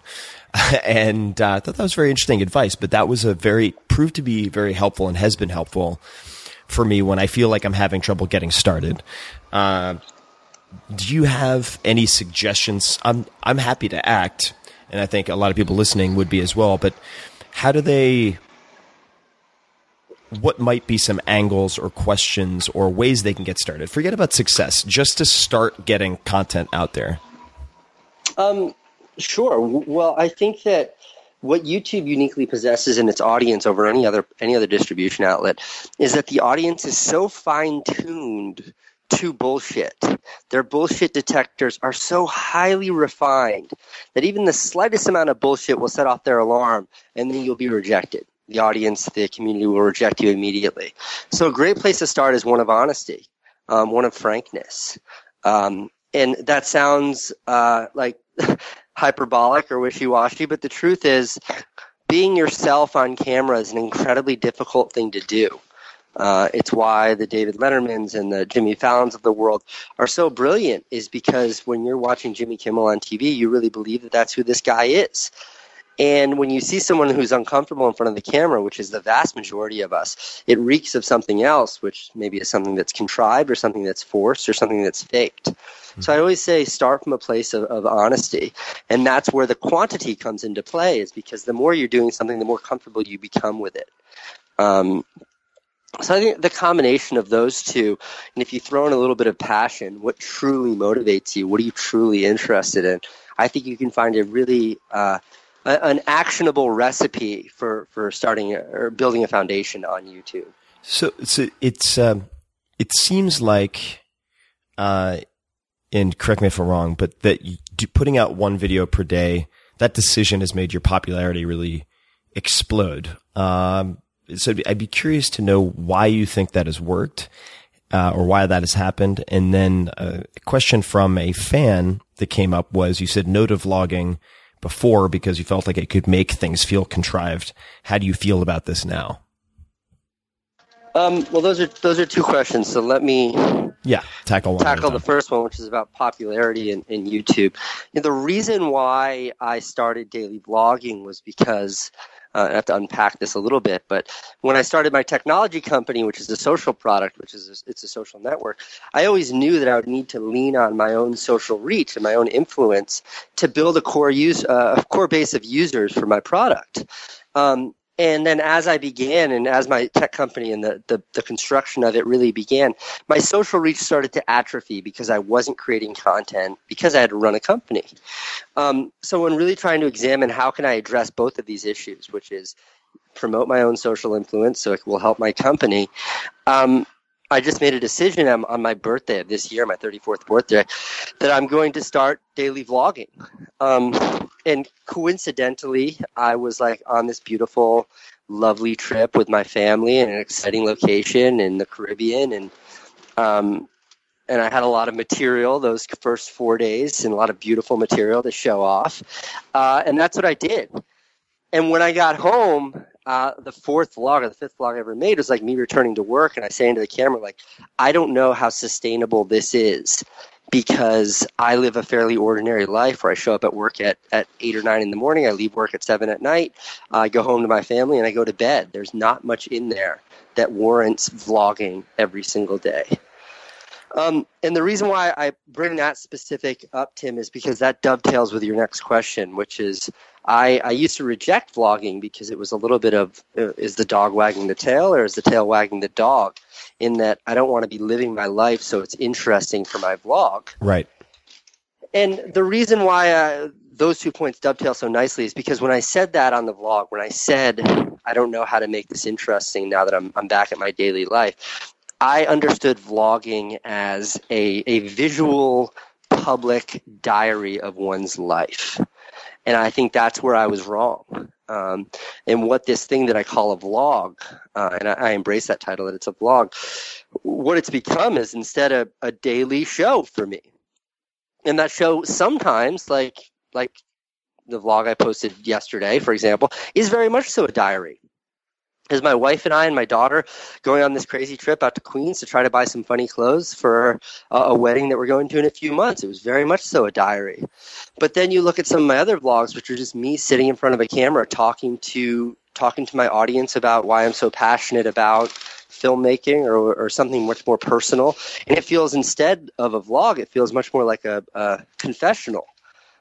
And I thought that was very interesting advice, but that was proved to be very helpful and has been helpful for me when I feel like I'm having trouble getting started. Do you have any suggestions? I'm happy to act, and I think a lot of people listening would be as well, but how do they what might be some angles or questions or ways they can get started? Forget about success, just to start getting content out there. Sure. Well, I think that what YouTube uniquely possesses in its audience over any other distribution outlet is that the audience is so fine-tuned to bullshit. Their bullshit detectors are so highly refined that even the slightest amount of bullshit will set off their alarm, and then you'll be rejected. The audience, the community will reject you immediately. So a great place to start is one of honesty, one of frankness. And that sounds like hyperbolic or wishy-washy, but the truth is being yourself on camera is an incredibly difficult thing to do. It's why the David Lettermans and the Jimmy Fallons of the world are so brilliant, is because when you're watching Jimmy Kimmel on TV, you really believe that that's who this guy is. And when you see someone who's uncomfortable in front of the camera, which is the vast majority of us, it reeks of something else, which maybe is something that's contrived or something that's forced or something that's faked. So I always say start from a place of honesty. And that's where the quantity comes into play, is because the more you're doing something, the more comfortable you become with it. So I think the combination of those two, and if you throw in a little bit of passion, what truly motivates you, what are you truly interested in, I think you can find a really an actionable recipe for starting or building a foundation on YouTube. So it seems like, and correct me if I'm wrong, but that putting out one video per day, that decision has made your popularity really explode. So I'd be curious to know why you think that has worked, or why that has happened. And then a question from a fan that came up was, you said no to vlogging before because you felt like it could make things feel contrived. How do you feel about this now? Well, those are two questions. So let me tackle the first one, which is about popularity in YouTube. And the reason why I started daily vlogging was because I have to unpack this a little bit, but when I started my technology company, which is a social product, it's a social network, I always knew that I would need to lean on my own social reach and my own influence to build a core base of users for my product. And then as I began, and as my tech company and the construction of it really began, my social reach started to atrophy because I wasn't creating content because I had to run a company. So when really trying to examine how can I address both of these issues, which is promote my own social influence so it will help my company, I just made a decision on my birthday of this year, my 34th birthday, that I'm going to start daily vlogging. And coincidentally, I was like on this beautiful, lovely trip with my family in an exciting location in the Caribbean. And I had a lot of material those first 4 days and a lot of beautiful material to show off. And that's what I did. And when I got home, the fourth vlog or the fifth vlog I ever made was like me returning to work, and I say into the camera, like, I don't know how sustainable this is because I live a fairly ordinary life where I show up at work at 8 or 9 in the morning. I leave work at 7 at night. I go home to my family and I go to bed. There's not much in there that warrants vlogging every single day. And the reason why I bring that specific up, Tim, is because that dovetails with your next question, which is I used to reject vlogging because it was a little bit of, is the dog wagging the tail or is the tail wagging the dog? In that I don't want to be living my life so it's interesting for my vlog. Right. And the reason why those 2 points dovetail so nicely is because when I said that on the vlog, when I said I don't know how to make this interesting now that I'm back at my daily life, I understood vlogging as a visual public diary of one's life. And I think that's where I was wrong. And what this thing that I call a vlog, and I embrace that title that it's a vlog, what it's become is instead a daily show for me. And that show sometimes, like the vlog I posted yesterday, for example, is very much so a diary. Is my wife and I and my daughter going on this crazy trip out to Queens to try to buy some funny clothes for a wedding that we're going to in a few months. It was very much so a diary. But then you look at some of my other vlogs, which are just me sitting in front of a camera talking to my audience about why I'm so passionate about filmmaking or something much more personal. And it feels, instead of a vlog, it feels much more like a confessional.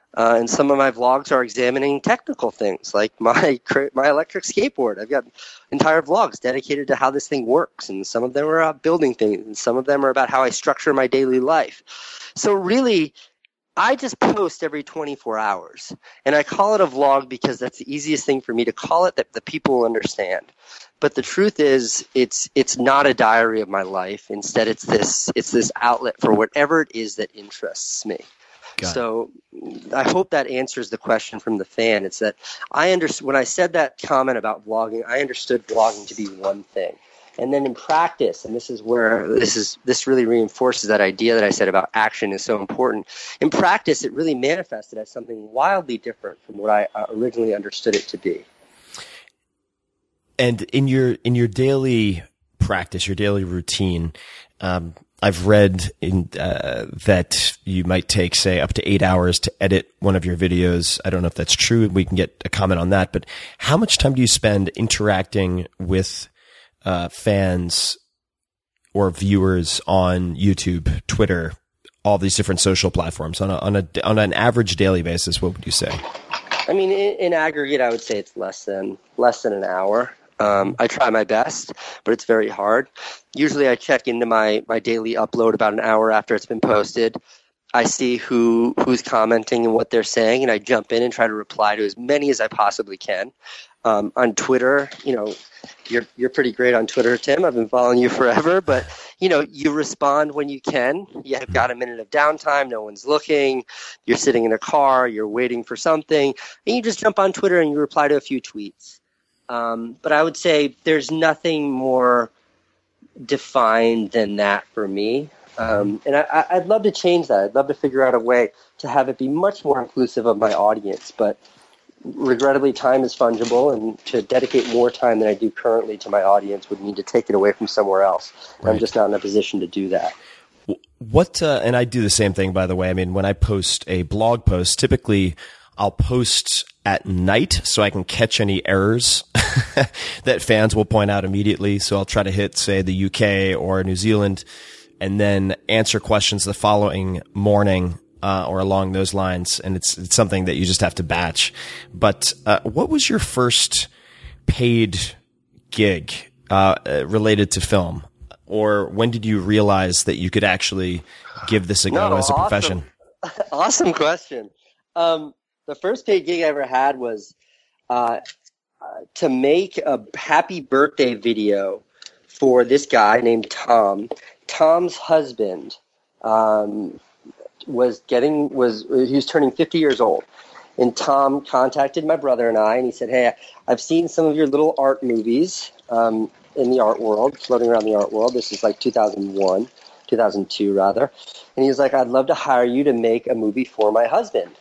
And some of my vlogs are examining technical things like my electric skateboard. I've got entire vlogs dedicated to how this thing works, and some of them are about building things, and some of them are about how I structure my daily life. So really, I just post every 24 hours, and I call it a vlog because that's the easiest thing for me to call it that the people will understand. But the truth is, it's not a diary of my life. Instead, it's this outlet for whatever it is that interests me. So I hope that answers the question from the fan. It's that when I said that comment about vlogging, I understood vlogging to be one thing. And then in practice, and this is where this really reinforces that idea that I said about action is so important. In practice, it really manifested as something wildly different from what I originally understood it to be. And in your daily practice, your daily routine, I've read that you might take, say, up to 8 hours to edit one of your videos. I don't know if that's true. We can get a comment on that. But how much time do you spend interacting with fans or viewers on YouTube, Twitter, all these different social platforms on an average daily basis? What would you say? I mean, in aggregate, I would say it's less than an hour. I try my best, but it's very hard. Usually I check into my daily upload about an hour after it's been posted. I see who's commenting and what they're saying, and I jump in and try to reply to as many as I possibly can. On Twitter, you're pretty great on Twitter, Tim. I've been following you forever, but you respond when you can. You have got a minute of downtime, no one's looking, you're sitting in a car, you're waiting for something, and you just jump on Twitter and you reply to a few tweets. But I would say there's nothing more defined than that for me. And I'd love to change that. I'd love to figure out a way to have it be much more inclusive of my audience. But regrettably, time is fungible, and to dedicate more time than I do currently to my audience would mean to take it away from somewhere else. Right. I'm just not in a position to do that. And I do the same thing, by the way. I mean, when I post a blog post, typically I'll post at night so I can catch any errors that fans will point out immediately. So I'll try to hit, say, the UK or New Zealand, and then answer questions the following morning or along those lines. And it's something that you just have to batch. But what was your first paid gig related to film? Or when did you realize that you could actually give this a go as a profession? Awesome question. The first paid gig I ever had was to make a happy birthday video for this guy named Tom. Tom's husband he was turning 50 years old, and Tom contacted my brother and I, and he said, "Hey, I've seen some of your little art movies in the art world, floating around the art world." This is like 2002 rather, and he was like, "I'd love to hire you to make a movie for my husband."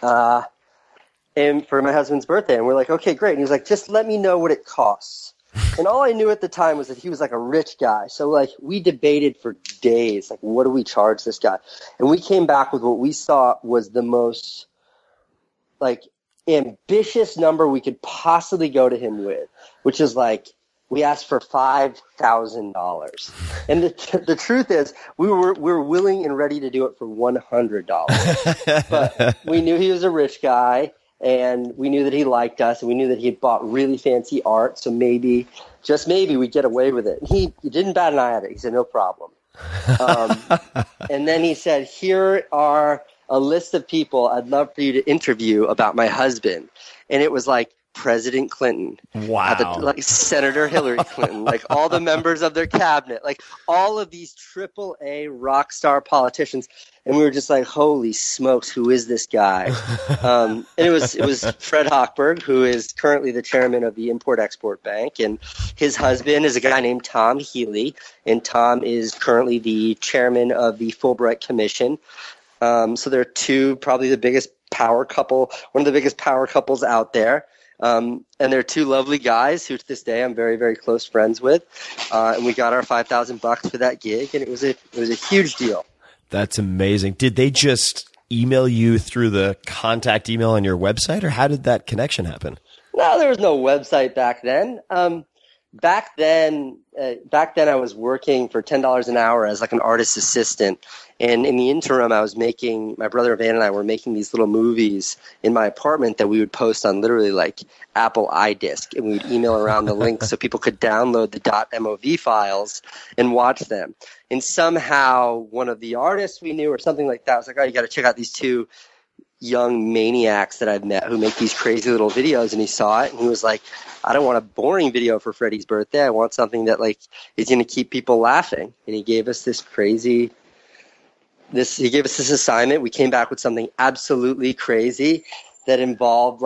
And for my husband's birthday. And we're like, okay, great. And he was like, just let me know what it costs. And all I knew at the time was that he was like a rich guy. So like we debated for days, like, what do we charge this guy? And we came back with what we saw was the most like ambitious number we could possibly go to him with, which is like, we asked for $5,000. And the truth is we were willing and ready to do it for $100. But we knew he was a rich guy, and we knew that he liked us, and we knew that he had bought really fancy art. So maybe, just maybe, we'd get away with it. And he didn't bat an eye at it. He said, no problem. And then he said, here are a list of people I'd love for you to interview about my husband. And it was like President Clinton, wow, like Senator Hillary Clinton, like all the members of their cabinet, like all of these AAA rock star politicians, and we were just like, "Holy smokes, who is this guy?" And it was Fred Hochberg, who is currently the chairman of the Import-Export Bank, and his husband is a guy named Tom Healy, and Tom is currently the chairman of the Fulbright Commission. So they're probably the biggest power couple, one of the biggest power couples out there. And they're two lovely guys who to this day I'm very, very close friends with. And we got our $5,000 for that gig, and it was a huge deal. That's amazing. Did they just email you through the contact email on your website, or how did that connection happen? No, there was no website back then. back then I was working for $10 an hour as like an artist assistant. And in the interim, my brother Van and I were making these little movies in my apartment that we would post on literally like Apple iDisk. And we would email around the links so people could download the .mov files and watch them. And somehow one of the artists we knew or something like that was like, oh, you got to check out these two young maniacs that I've met who make these crazy little videos. And he saw it and he was like, I don't want a boring video for Freddie's birthday. I want something that like is going to keep people laughing. And he gave us this assignment. We came back with something absolutely crazy that involved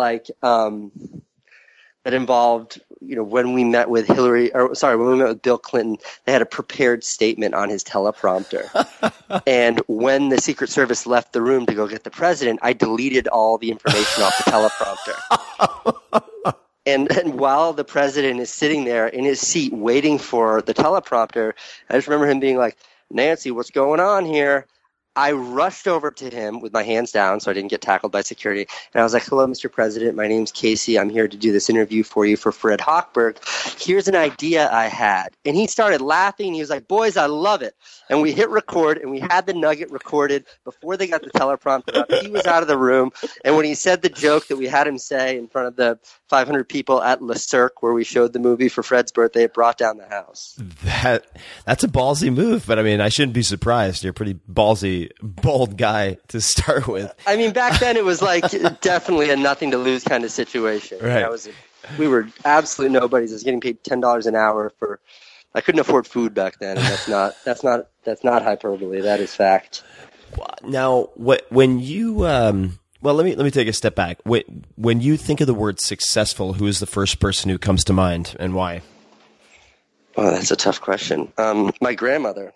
when we met with when we met with Bill Clinton, they had a prepared statement on his teleprompter. And when the Secret Service left the room to go get the president, I deleted all the information off the teleprompter. And while the president is sitting there in his seat waiting for the teleprompter, I just remember him being like, Nancy, what's going on here? I rushed over to him with my hands down so I didn't get tackled by security. And I was like, hello, Mr. President. My name's Casey. I'm here to do this interview for you for Fred Hochberg. Here's an idea I had. And he started laughing. He was like, boys, I love it. And we hit record, and we had the nugget recorded before they got the teleprompter up. He was out of the room. And when he said the joke that we had him say in front of the 500 people at Le Cirque, where we showed the movie for Fred's birthday, it brought down the house. That's a ballsy move, but I mean, I shouldn't be surprised. You're a pretty ballsy, bold guy to start with. I mean, back then it was like definitely a nothing to lose kind of situation. Right. We were absolute nobodies. I was getting paid $10 an hour for. I couldn't afford food back then, and that's not hyperbole. That is fact. Now, when you well, let me take a step back. When you think of the word successful, who is the first person who comes to mind, and why? Oh, that's a tough question. My grandmother.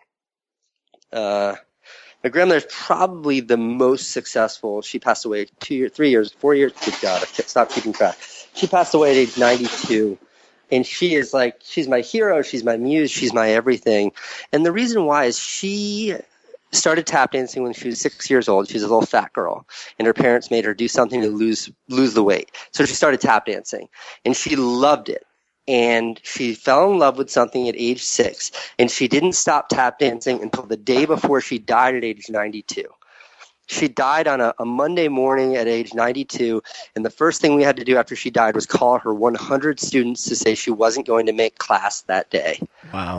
My grandmother's probably the most successful. She passed away 4 years. Good God, I can't stop keeping track. She passed away at age 92. And she's my hero. She's my muse. She's my everything. And the reason why is she started tap dancing when she was 6 years old. She was a little fat girl, and her parents made her do something to lose the weight. So she started tap dancing, and she loved it. And she fell in love with something at age 6, and she didn't stop tap dancing until the day before she died at age 92. She died on a Monday morning at age 92, and the first thing we had to do after she died was call her 100 students to say she wasn't going to make class that day. Wow.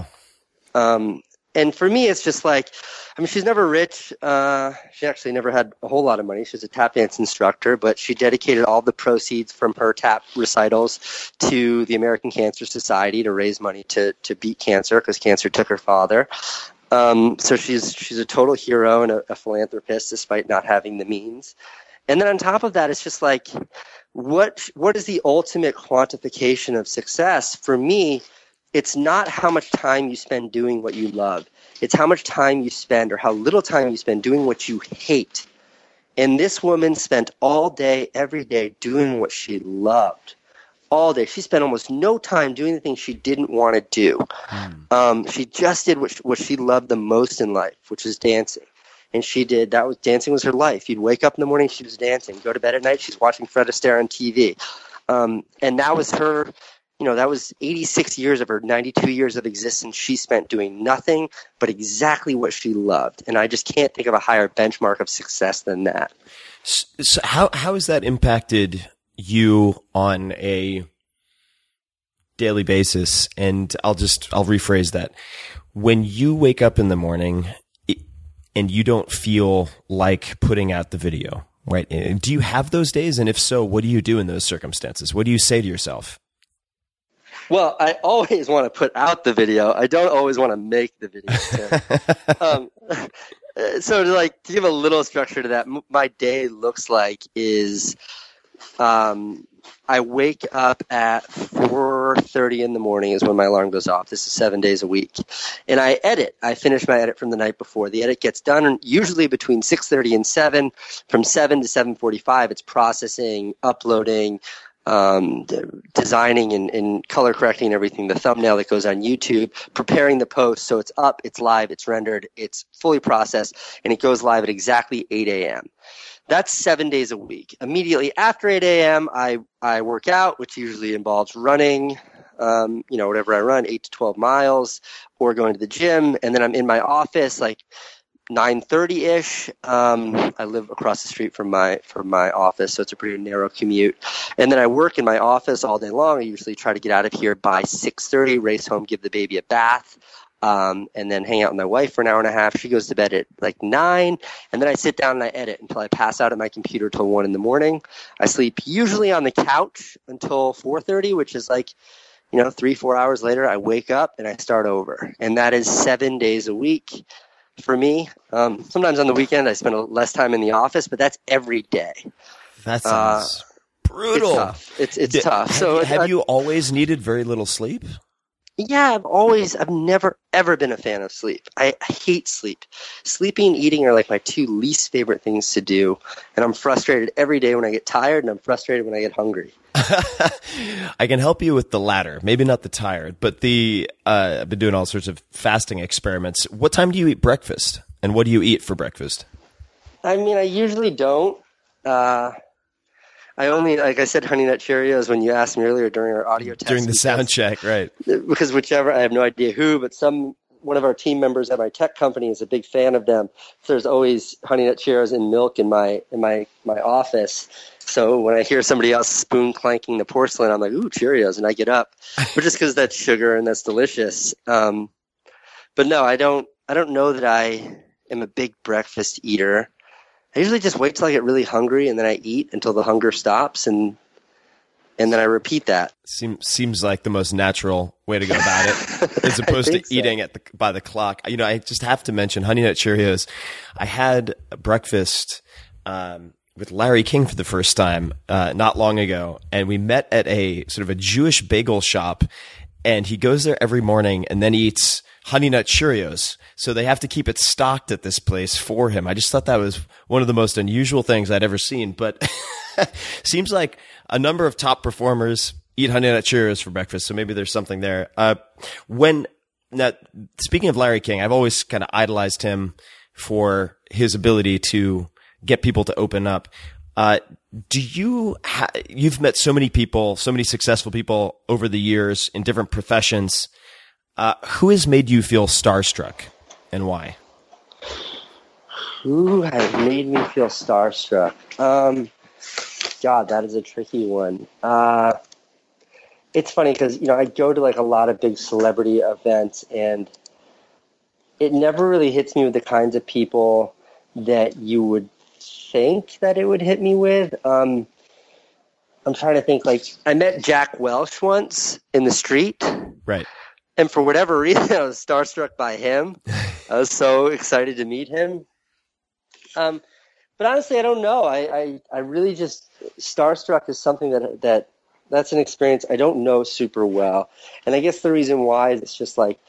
And for me, it's just like, I mean, she's never rich. She actually never had a whole lot of money. She was a tap dance instructor, but she dedicated all the proceeds from her tap recitals to the American Cancer Society to raise money to beat cancer, because cancer took her father. So she's a total hero and a philanthropist despite not having the means. And then on top of that, it's just like, what is the ultimate quantification of success? For me, it's not how much time you spend doing what you love. It's how much time you spend, or how little time you spend doing what you hate. And this woman spent all day, every day doing what she loved. All day. She spent almost no time doing the things she didn't want to do. She just did what she loved the most in life, which was dancing. And dancing was her life. You'd wake up in the morning, she was dancing. Go to bed at night, she's watching Fred Astaire on TV. And that was her, that was 86 years of her 92 years of existence she spent doing nothing but exactly what she loved. And I just can't think of a higher benchmark of success than that. So how has that impacted you on a daily basis? And I'll rephrase that. When you wake up in the morning and you don't feel like putting out the video, right? Do you have those days? And if so, what do you do in those circumstances? What do you say to yourself? Well, I always want to put out the video. I don't always want to make the video. So to give a little structure to that, my day looks like is I wake up at 4:30 in the morning is when my alarm goes off. This is 7 days a week. And I edit. I finish my edit from the night before. The edit gets done usually between 6:30 and 7. From 7 to 7:45, it's processing, uploading, designing and color correcting everything, the thumbnail that goes on YouTube, preparing the post so it's up, it's live, it's rendered, it's fully processed, and it goes live at exactly 8 a.m. That's 7 days a week. Immediately after 8 a.m., I work out, which usually involves running. whatever I run, 8 to 12 miles, or going to the gym. And then I'm in my office like 9:30-ish. I live across the street from my office, so it's a pretty narrow commute. And then I work in my office all day long. I usually try to get out of here by 6:30, race home, give the baby a bath, and then hang out with my wife for an hour and a half. She goes to bed at like 9, and then I sit down and I edit until I pass out at my computer till 1 in the morning. I sleep usually on the couch until 4:30, which is like 3-4 hours later. I wake up and I start over, and that is 7 days a week. For me, sometimes on the weekend I spend less time in the office, but that's every day. That sounds brutal. It's tough. It's tough. So have you always needed very little sleep? Yeah, I've never ever been a fan of sleep. I hate sleep. Sleeping and eating are like my two least favorite things to do, and I'm frustrated every day when I get tired, and I'm frustrated when I get hungry. I can help you with the latter, maybe not the tired, but I've been doing all sorts of fasting experiments. What time do you eat breakfast, and what do you eat for breakfast? I mean, I usually don't. I only, like I said, Honey Nut Cheerios when you asked me earlier during our audio test. During the sound check, right. Because whichever, I have no idea who, but one of our team members at my tech company is a big fan of them. So there's always Honey Nut Cheerios and milk in my office. So when I hear somebody else spoon clanking the porcelain, I'm like, ooh, Cheerios, and I get up. But just because that's sugar and that's delicious. But no, I don't know that I am a big breakfast eater. I usually just wait till I get really hungry, and then I eat until the hunger stops, and then I repeat that. Seems like the most natural way to go about it, as opposed to eating by the clock. I just have to mention Honey Nut Cheerios. I had breakfast with Larry King for the first time not long ago, and we met at a sort of a Jewish bagel shop, and he goes there every morning and then eats Honey Nut Cheerios. So they have to keep it stocked at this place for him. I just thought that was one of the most unusual things I'd ever seen, but seems like a number of top performers eat Honey Nut Cheerios for breakfast, so maybe there's something there. Now, speaking of Larry King, I've always kind of idolized him for his ability to get people to open up. You've met so many people, so many successful people over the years in different professions. Who has made you feel starstruck, and why? Who has made me feel starstruck? God, that is a tricky one. It's funny because, I go to like a lot of big celebrity events, and it never really hits me with the kinds of people that you would think that it would hit me with. I'm trying to think, like, I met Jack Welch once in the street. Right. And for whatever reason, I was starstruck by him. I was so excited to meet him. But honestly, I don't know. I really just, starstruck is something that's an experience I don't know super well. And I guess the reason why is it's just like,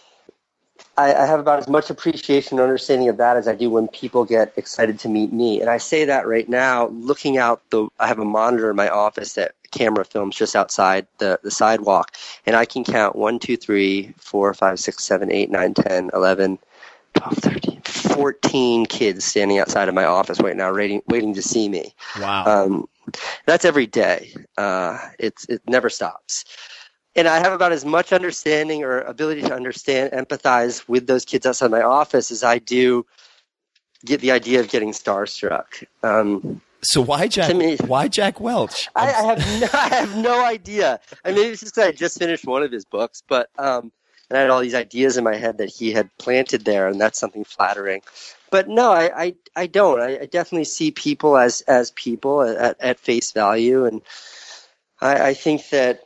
I have about as much appreciation and understanding of that as I do when people get excited to meet me. And I say that right now, looking out I have a monitor in my office that camera films just outside the sidewalk. And I can count 1, 2, 3, 4, 5, 6, 7, 8, 9, 10, 11, 12, 13, 14 kids standing outside of my office right now waiting to see me. Wow. That's every day. It never stops. And I have about as much understanding or ability to empathize with those kids outside my office as I do get the idea of getting starstruck. So why Jack Welch? I have no idea. I mean, it's just that I just finished one of his books, but and I had all these ideas in my head that he had planted there, and that's something flattering. But no, I don't. I definitely see people as people at face value, and I think that,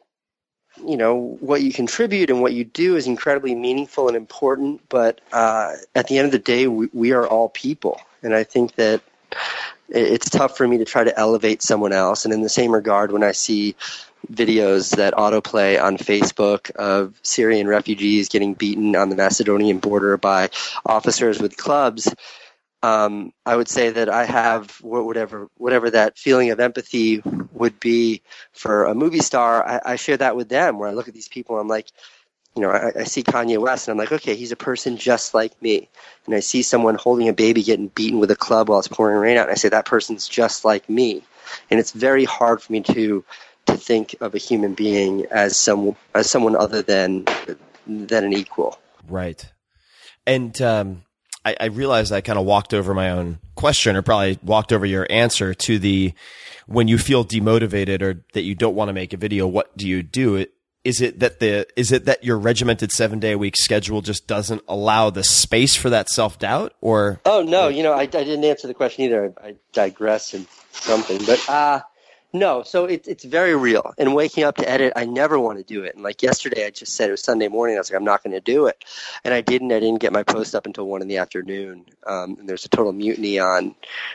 what you contribute and what you do is incredibly meaningful and important, but at the end of the day, we are all people. And I think that it's tough for me to try to elevate someone else. And in the same regard, when I see videos that autoplay on Facebook of Syrian refugees getting beaten on the Macedonian border by officers with clubs, I would say that I have whatever that feeling of empathy would be for a movie star. I share that with them, where I look at these people and I'm like, I see Kanye West and I'm like, okay, he's a person just like me. And I see someone holding a baby getting beaten with a club while it's pouring rain out, and I say that person's just like me. And it's very hard for me to to think of a human being as someone other than an equal. Right. And I realized I kind of walked over my own question, or probably walked over your answer to the, when you feel demotivated or that you don't want to make a video, what do you do? Is it that your regimented 7-day-a-week schedule just doesn't allow the space for that self-doubt, or? Oh, no, I didn't answer the question either. I digress in something, but, no, so it's very real. And waking up to edit, I never want to do it. And like yesterday, I just said it was Sunday morning. I was like, I'm not going to do it. And I didn't get my post up until 1 PM. And there's a total mutiny on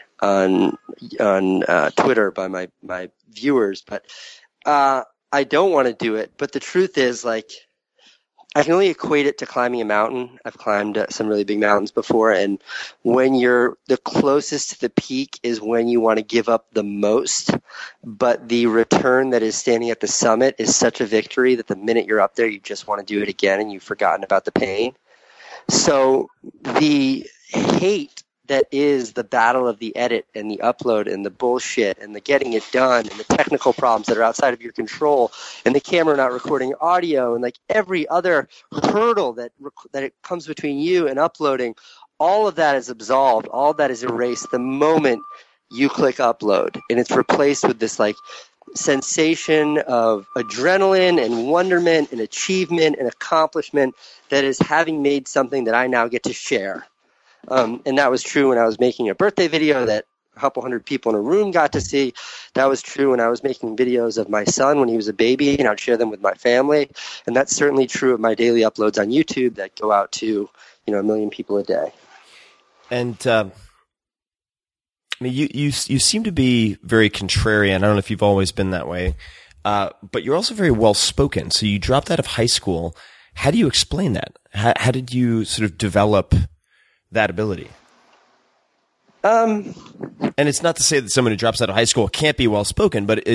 Twitter by my viewers. But, I don't want to do it, but the truth is, like, I can only equate it to climbing a mountain. I've climbed some really big mountains before, and when you're the closest to the peak is when you want to give up the most, but the return that is standing at the summit is such a victory that the minute you're up there, you just want to do it again, and you've forgotten about the pain. So the hate that is the battle of the edit and the upload and the bullshit and the getting it done and the technical problems that are outside of your control and the camera not recording audio and like every other hurdle that it comes between you and uploading, all of that is absolved. All of that is erased the moment you click upload, and it's replaced with this like sensation of adrenaline and wonderment and achievement and accomplishment that is having made something that I now get to share. And that was true when I was making a birthday video that a couple hundred people in a room got to see. That was true when I was making videos of my son when he was a baby, and I'd share them with my family. And that's certainly true of my daily uploads on YouTube that go out to, 1 million people a day. And I mean, you seem to be very contrarian. I don't know if you've always been that way, but you're also very well spoken. So you dropped out of high school. How do you explain that? How did you sort of develop that ability? And it's not to say that someone who drops out of high school can't be well spoken, but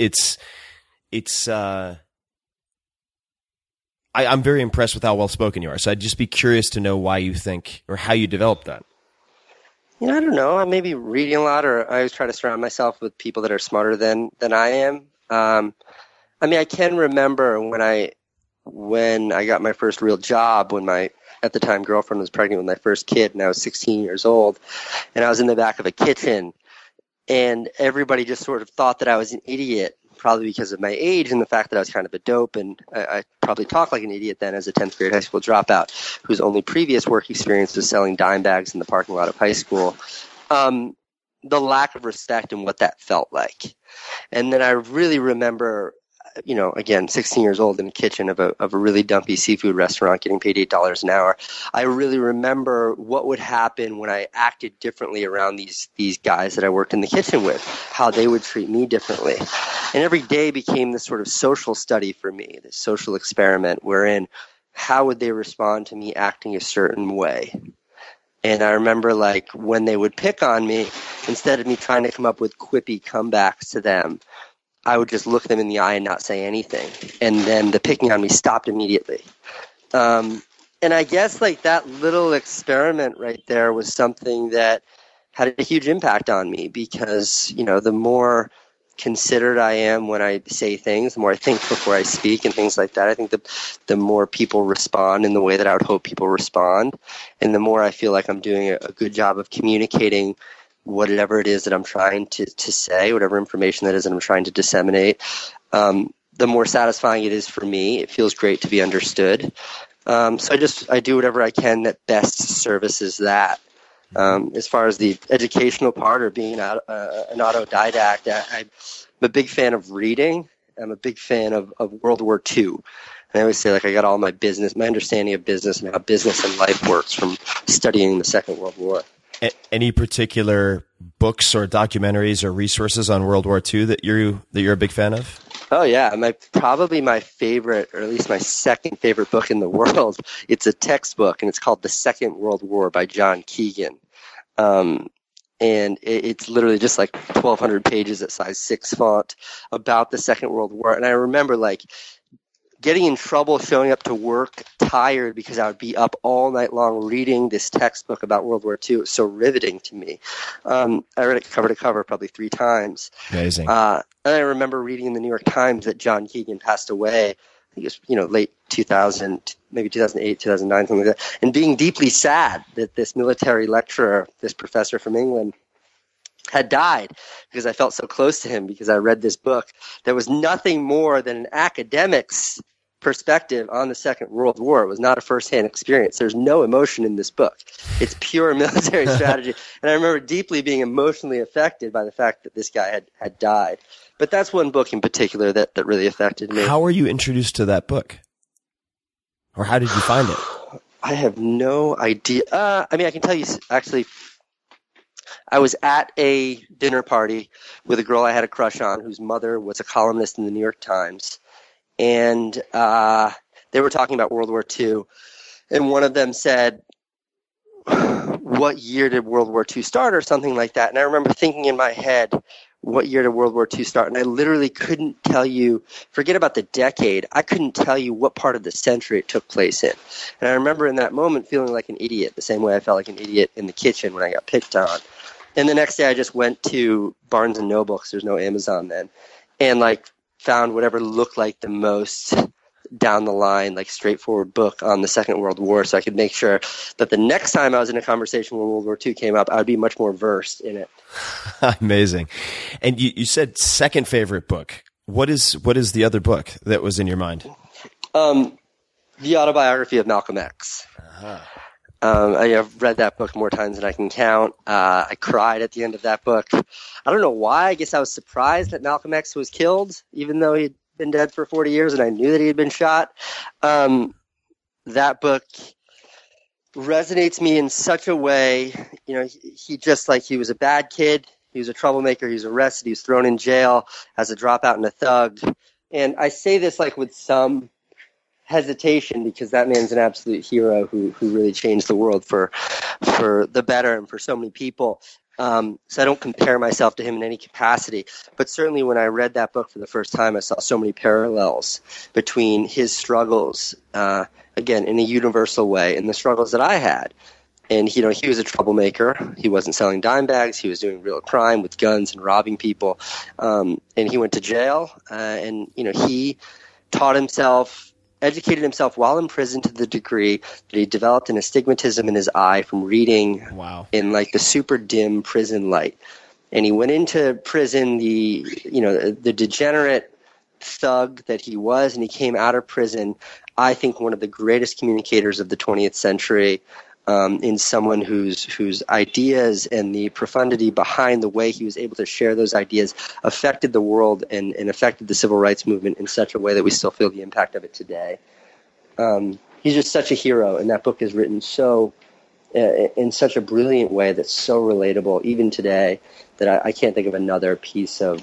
I'm very impressed with how well spoken you are. So I'd just be curious to know why you think, or how you developed that. I don't know. I may be reading a lot, or I always try to surround myself with people that are smarter than I am. I mean, I can remember when I got my first real job, when my at the time girlfriend was pregnant with my first kid, and I was 16 years old, and I was in the back of a kitchen, and everybody just sort of thought that I was an idiot, probably because of my age and the fact that I was kind of a dope, and I probably talked like an idiot then as a 10th grade high school dropout whose only previous work experience was selling dime bags in the parking lot of high school. The lack of respect and what that felt like. And then I really remember, again, 16 years old in the kitchen of a really dumpy seafood restaurant getting paid $8 an hour. I really remember what would happen when I acted differently around these guys that I worked in the kitchen with, how they would treat me differently. And every day became this sort of social study for me, this social experiment wherein how would they respond to me acting a certain way? And I remember, like, when they would pick on me, instead of me trying to come up with quippy comebacks to them, I would just look them in the eye and not say anything. And then the picking on me stopped immediately. And I guess like that little experiment right there was something that had a huge impact on me because, the more considered I am when I say things, the more I think before I speak and things like that, I think the more people respond in the way that I would hope people respond. And the more I feel like I'm doing a good job of communicating whatever it is that I'm trying to say, whatever information that is that I'm trying to disseminate, the more satisfying it is for me. It feels great to be understood. So I do whatever I can that best services that. As far as the educational part or being an autodidact, I'm a big fan of reading. I'm a big fan of World War II. And I always say, like, I got all my understanding of business and how business and life works from studying the Second World War. Any particular books or documentaries or resources on World War II that you're a big fan of? Oh yeah, probably my favorite, or at least my second favorite book in the world. It's a textbook, and it's called The Second World War by John Keegan. And it's literally just like 1,200 pages at size 6 font about the Second World War. And I remember, like, getting in trouble, showing up to work tired because I would be up all night long reading this textbook about World War II. It was so riveting to me. I read it cover to cover probably 3 times. Amazing. And I remember reading in the New York Times that John Keegan passed away. I think it was, late 2000, maybe 2008, 2009, something like that, and being deeply sad that this military lecturer, this professor from England, had died, because I felt so close to him because I read this book that was nothing more than an academic's perspective on the Second World War. It was not a firsthand experience. There's no emotion in this book. It's pure military strategy. And I remember deeply being emotionally affected by the fact that this guy had died. But that's one book in particular that really affected me. How were you introduced to that book? Or how did you find it? I have no idea. I can tell you, actually, I was at a dinner party with a girl I had a crush on whose mother was a columnist in the New York Times. And they were talking about World War II. And one of them said, what year did World War II start, or something like that? And I remember thinking in my head, what year did World War II start? And I literally couldn't tell you, forget about the decade, I couldn't tell you what part of the century it took place in. And I remember in that moment feeling like an idiot, the same way I felt like an idiot in the kitchen when I got picked on. And the next day I just went to Barnes & Noble, because there's no Amazon then, and found whatever looked like the most down the line, straightforward book on the Second World War, so I could make sure that the next time I was in a conversation when World War II came up, I would be much more versed in it. Amazing. And you said second favorite book. What is the other book that was in your mind? The Autobiography of Malcolm X. Uh-huh. I've read that book more times than I can count. I cried at the end of that book. I don't know why. I guess I was surprised that Malcolm X was killed, even though he'd been dead for 40 years, and I knew that he had been shot. That book resonates me in such a way. He just he was a bad kid. He was a troublemaker. He was arrested. He was thrown in jail as a dropout and a thug. And I say this with some hesitation, because that man's an absolute hero who really changed the world for the better and for so many people. So I don't compare myself to him in any capacity. But certainly when I read that book for the first time, I saw so many parallels between his struggles, again, in a universal way, and the struggles that I had. And, he was a troublemaker. He wasn't selling dime bags. He was doing real crime with guns and robbing people. And he went to jail. And he educated himself while in prison to the degree that he developed an astigmatism in his eye from reading in the super dim prison light. And he went into prison, the degenerate thug that he was, and he came out of prison, I think, one of the greatest communicators of the 20th century, in someone whose ideas and the profundity behind the way he was able to share those ideas affected the world and affected the civil rights movement in such a way that we still feel the impact of it today. He's just such a hero, and that book is written in such a brilliant way that's so relatable even today that I can't think of another piece of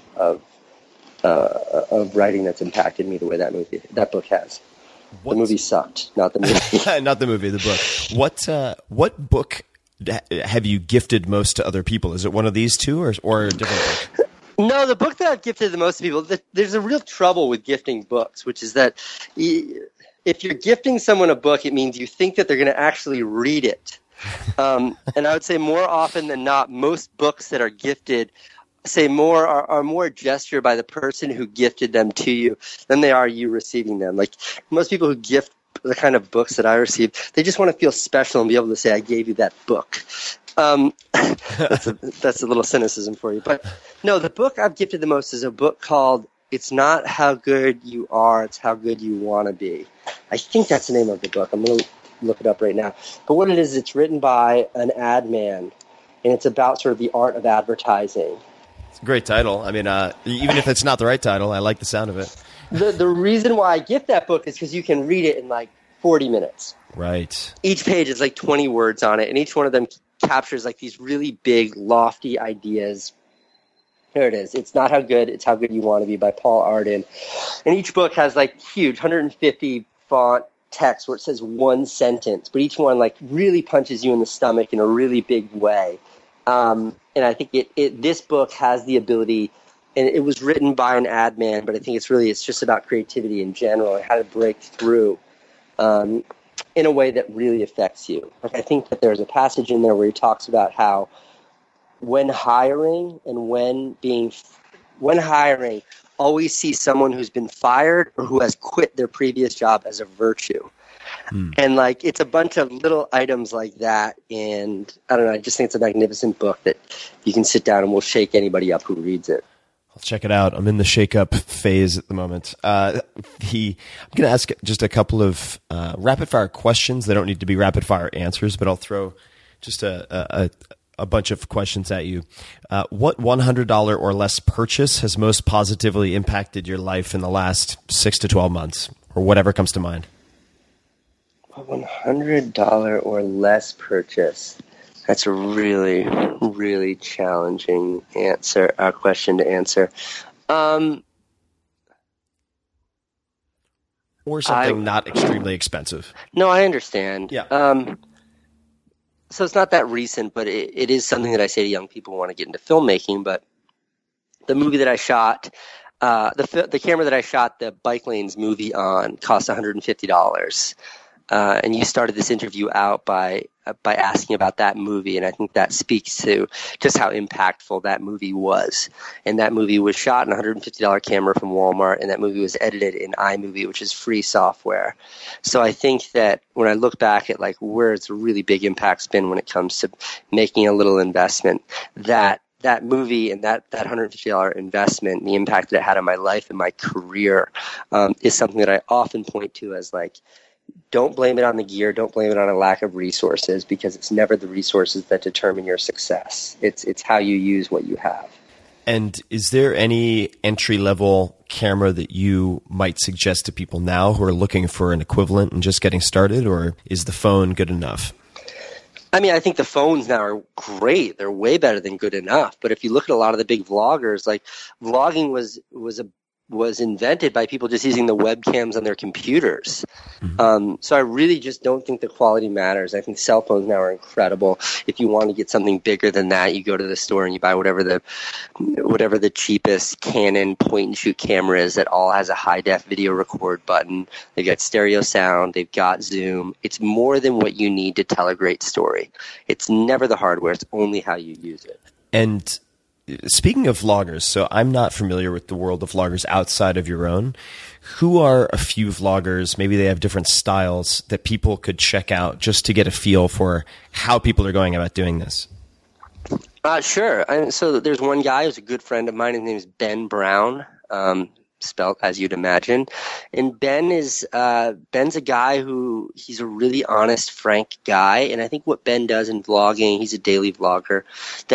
writing that's impacted me the way that book has. The movie sucked, not the movie. Not the movie, the book. What book have you gifted most to other people? Is it one of these two, or a different book? No, the book that I've gifted the most to people, there's a real trouble with gifting books, which is that if you're gifting someone a book, it means you think that they're going to actually read it. And I would say more often than not, most books that are gifted are more a gesture by the person who gifted them to you than they are you receiving them. Most people who gift the kind of books that I receive, they just want to feel special and be able to say, I gave you that book. That's a little cynicism for you. But no, the book I've gifted the most is a book called It's Not How Good You Are, It's How Good You Want to Be. I think that's the name of the book. I'm going to look it up right now. But what it is, it's written by an ad man, and it's about sort of the art of advertising. Great title. I mean, even if it's not the right title, I like the sound of it. The reason why I gift that book is because you can read it in 40 minutes. Right. Each page is 20 words on it, and each one of them captures these really big, lofty ideas. Here it is. It's Not How Good, It's How Good You Want to Be by Paul Arden. And each book has huge 150 font text where it says one sentence, but each one really punches you in the stomach in a really big way. And I think this book has the ability and it was written by an ad man, but I think it's just about creativity in general and how to break through in a way that really affects you. Like, I think that there's a passage in there where he talks about how when hiring, always see someone who's been fired or who has quit their previous job as a virtue. And like, it's a bunch of little items like that. And I don't know, I just think it's a magnificent book that you can sit down and will shake anybody up who reads it. I'll check it out. I'm in the shake-up phase at the moment. I'm going to ask just a couple of rapid-fire questions. They don't need to be rapid-fire answers, but I'll throw just a bunch of questions at you. What $100 or less purchase has most positively impacted your life in the last 6 to 12 months, or whatever comes to mind? A $100 or less purchase. That's a really, really challenging question to answer. Or something not extremely expensive. No, I understand. Yeah. So it's not that recent, but it is something that I say to young people who want to get into filmmaking. But the movie that I shot, the camera that I shot the Bike Lanes movie on cost $150. And you started this interview out by asking about that movie, and I think that speaks to just how impactful that movie was. And that movie was shot in a $150 camera from Walmart, and that movie was edited in iMovie, which is free software. So I think that when I look back at like where it's a really big impact's been when it comes to making a little investment, that movie and that $150 investment and the impact that it had on my life and my career is something that I often point to as like, don't blame it on the gear. Don't blame it on a lack of resources, because it's never the resources that determine your success. It's how you use what you have. And is there any entry-level camera that you might suggest to people now who are looking for an equivalent and just getting started, or is the phone good enough? I mean, I think the phones now are great. They're way better than good enough. But if you look at a lot of the big vloggers, like vlogging was invented by people just using the webcams on their computers. So I really just don't think the quality matters. I think cell phones now are incredible. If you want to get something bigger than that, you go to the store and you buy whatever the cheapest Canon point-and-shoot camera is that all has a high-def video record button. They've got stereo sound. They've got zoom. It's more than what you need to tell a great story. It's never the hardware. It's only how you use it. And speaking of vloggers, so I'm not familiar with the world of vloggers outside of your own. Who are a few vloggers, maybe they have different styles, that people could check out just to get a feel for how people are going about doing this? Sure. So there's one guy who's a good friend of mine. His name is Ben Brown, spelled as you'd imagine. And Ben's a guy who, he's a really honest, frank guy. And I think what Ben does in vlogging, he's a daily vlogger,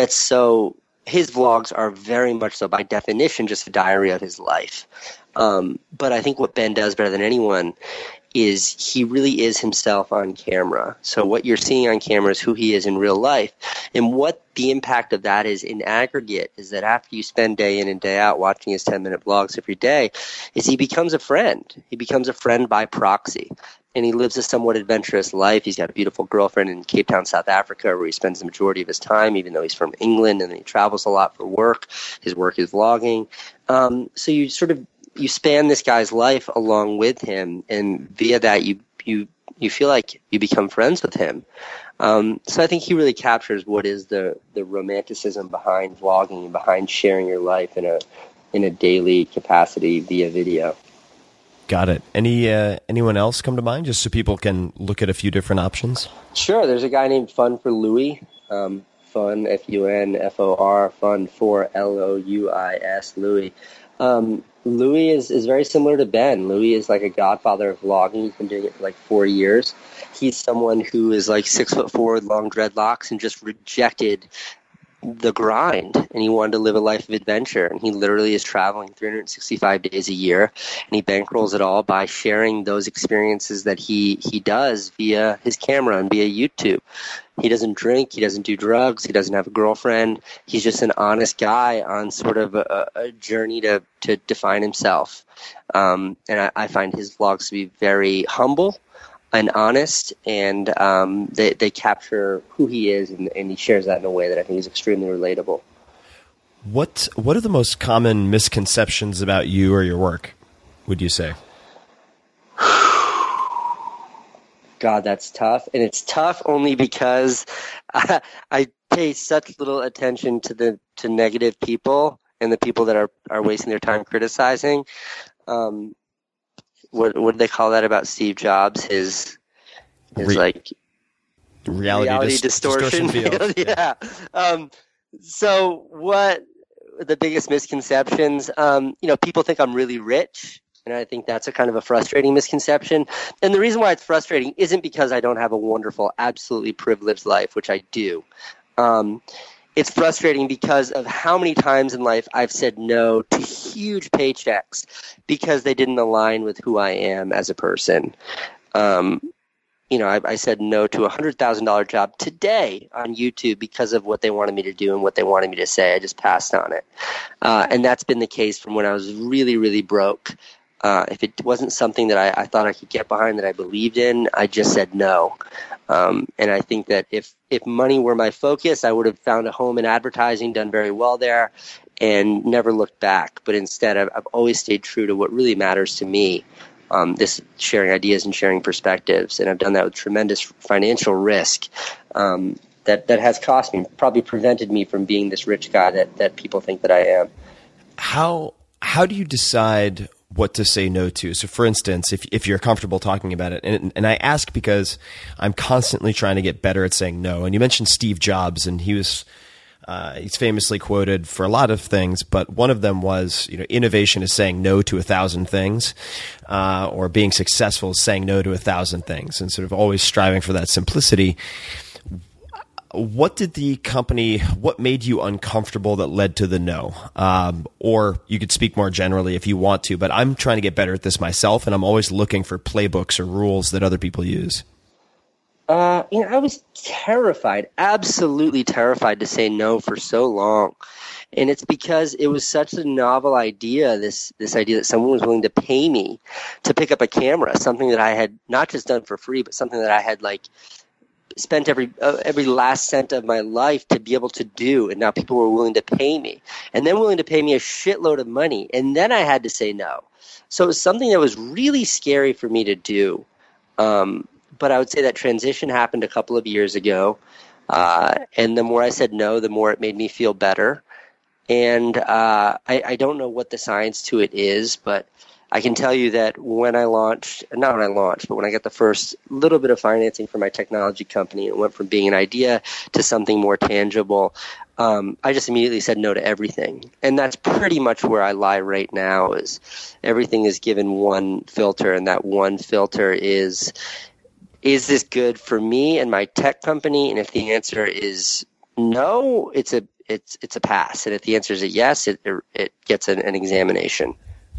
his vlogs are very much so, by definition, just a diary of his life. But I think what Ben does better than anyone is he really is himself on camera. So what you're seeing on camera is who he is in real life. And what the impact of that is in aggregate is that after you spend day in and day out watching his 10-minute vlogs every day, is he becomes a friend. He becomes a friend by proxy. And he lives a somewhat adventurous life. He's got a beautiful girlfriend in Cape Town, South Africa, where he spends the majority of his time, even though he's from England, and then he travels a lot for work. His work is vlogging. So you span this guy's life along with him, and via that you feel like you become friends with him. So I think he really captures what is the romanticism behind vlogging and behind sharing your life in a daily capacity via video. Got it. Anyone else come to mind, just so people can look at a few different options? Sure. There's a guy named Fun for Louis. Fun, F-U-N-F-O-R, Fun for L-O-U-I-S, Louis. Louis is very similar to Ben. Louis is like a godfather of vlogging. He's been doing it for like 4 years. He's someone who is like 6'4" with long dreadlocks and just rejected the grind, and he wanted to live a life of adventure, and he literally is traveling 365 days a year, and he bankrolls it all by sharing those experiences that he does via his camera and via YouTube. He doesn't drink, he doesn't do drugs, he doesn't have a girlfriend. He's just an honest guy on sort of a journey to define himself. And I find his vlogs to be very humble and honest, and they capture who he is, and he shares that in a way that I think is extremely relatable. What are the most common misconceptions about you or your work, would you say? God, that's tough. And it's tough only because I pay such little attention to negative people and the people that are wasting their time criticizing. What do they call that about Steve Jobs? His like reality distortion field. Yeah. So what the biggest misconceptions? People think I'm really rich. And I think that's a kind of a frustrating misconception. And the reason why it's frustrating isn't because I don't have a wonderful, absolutely privileged life, which I do. It's frustrating because of how many times in life I've said no to huge paychecks because they didn't align with who I am as a person. I said no to a $100,000 job today on YouTube because of what they wanted me to do and what they wanted me to say. I just passed on it. And that's been the case from when I was really, really broke. If it wasn't something that I thought I could get behind, that I believed in, I just said no. And I think that if money were my focus, I would have found a home in advertising, done very well there, and never looked back. But instead, I've always stayed true to what really matters to me, this sharing ideas and sharing perspectives. And I've done that with tremendous financial risk that has cost me, probably prevented me from being this rich guy that people think that I am. How do you decide what to say no to? So for instance, if you're comfortable talking about it, and I ask because I'm constantly trying to get better at saying no. And you mentioned Steve Jobs, and he's famously quoted for a lot of things, but one of them was, innovation is saying no to 1,000 things, or being successful is saying no to 1,000 things, and sort of always striving for that simplicity. What made you uncomfortable that led to the no? Or you could speak more generally if you want to, but I'm trying to get better at this myself, and I'm always looking for playbooks or rules that other people use. I was terrified, absolutely terrified to say no for so long. And it's because it was such a novel idea, this idea that someone was willing to pay me to pick up a camera, something that I had not just done for free, but something that I had spent every last cent of my life to be able to do, and now people were willing to pay me, and then willing to pay me a shitload of money, and then I had to say no. So it was something that was really scary for me to do. But I would say that transition happened a couple of years ago, and the more I said no, the more it made me feel better. And I don't know what the science to it is, but I can tell you that when I got the first little bit of financing for my technology company, it went from being an idea to something more tangible. I just immediately said no to everything. And that's pretty much where I lie right now, is everything is given one filter, and that one filter is this good for me and my tech company? And if the answer is no, it's a pass. And if the answer is a yes, it gets an examination.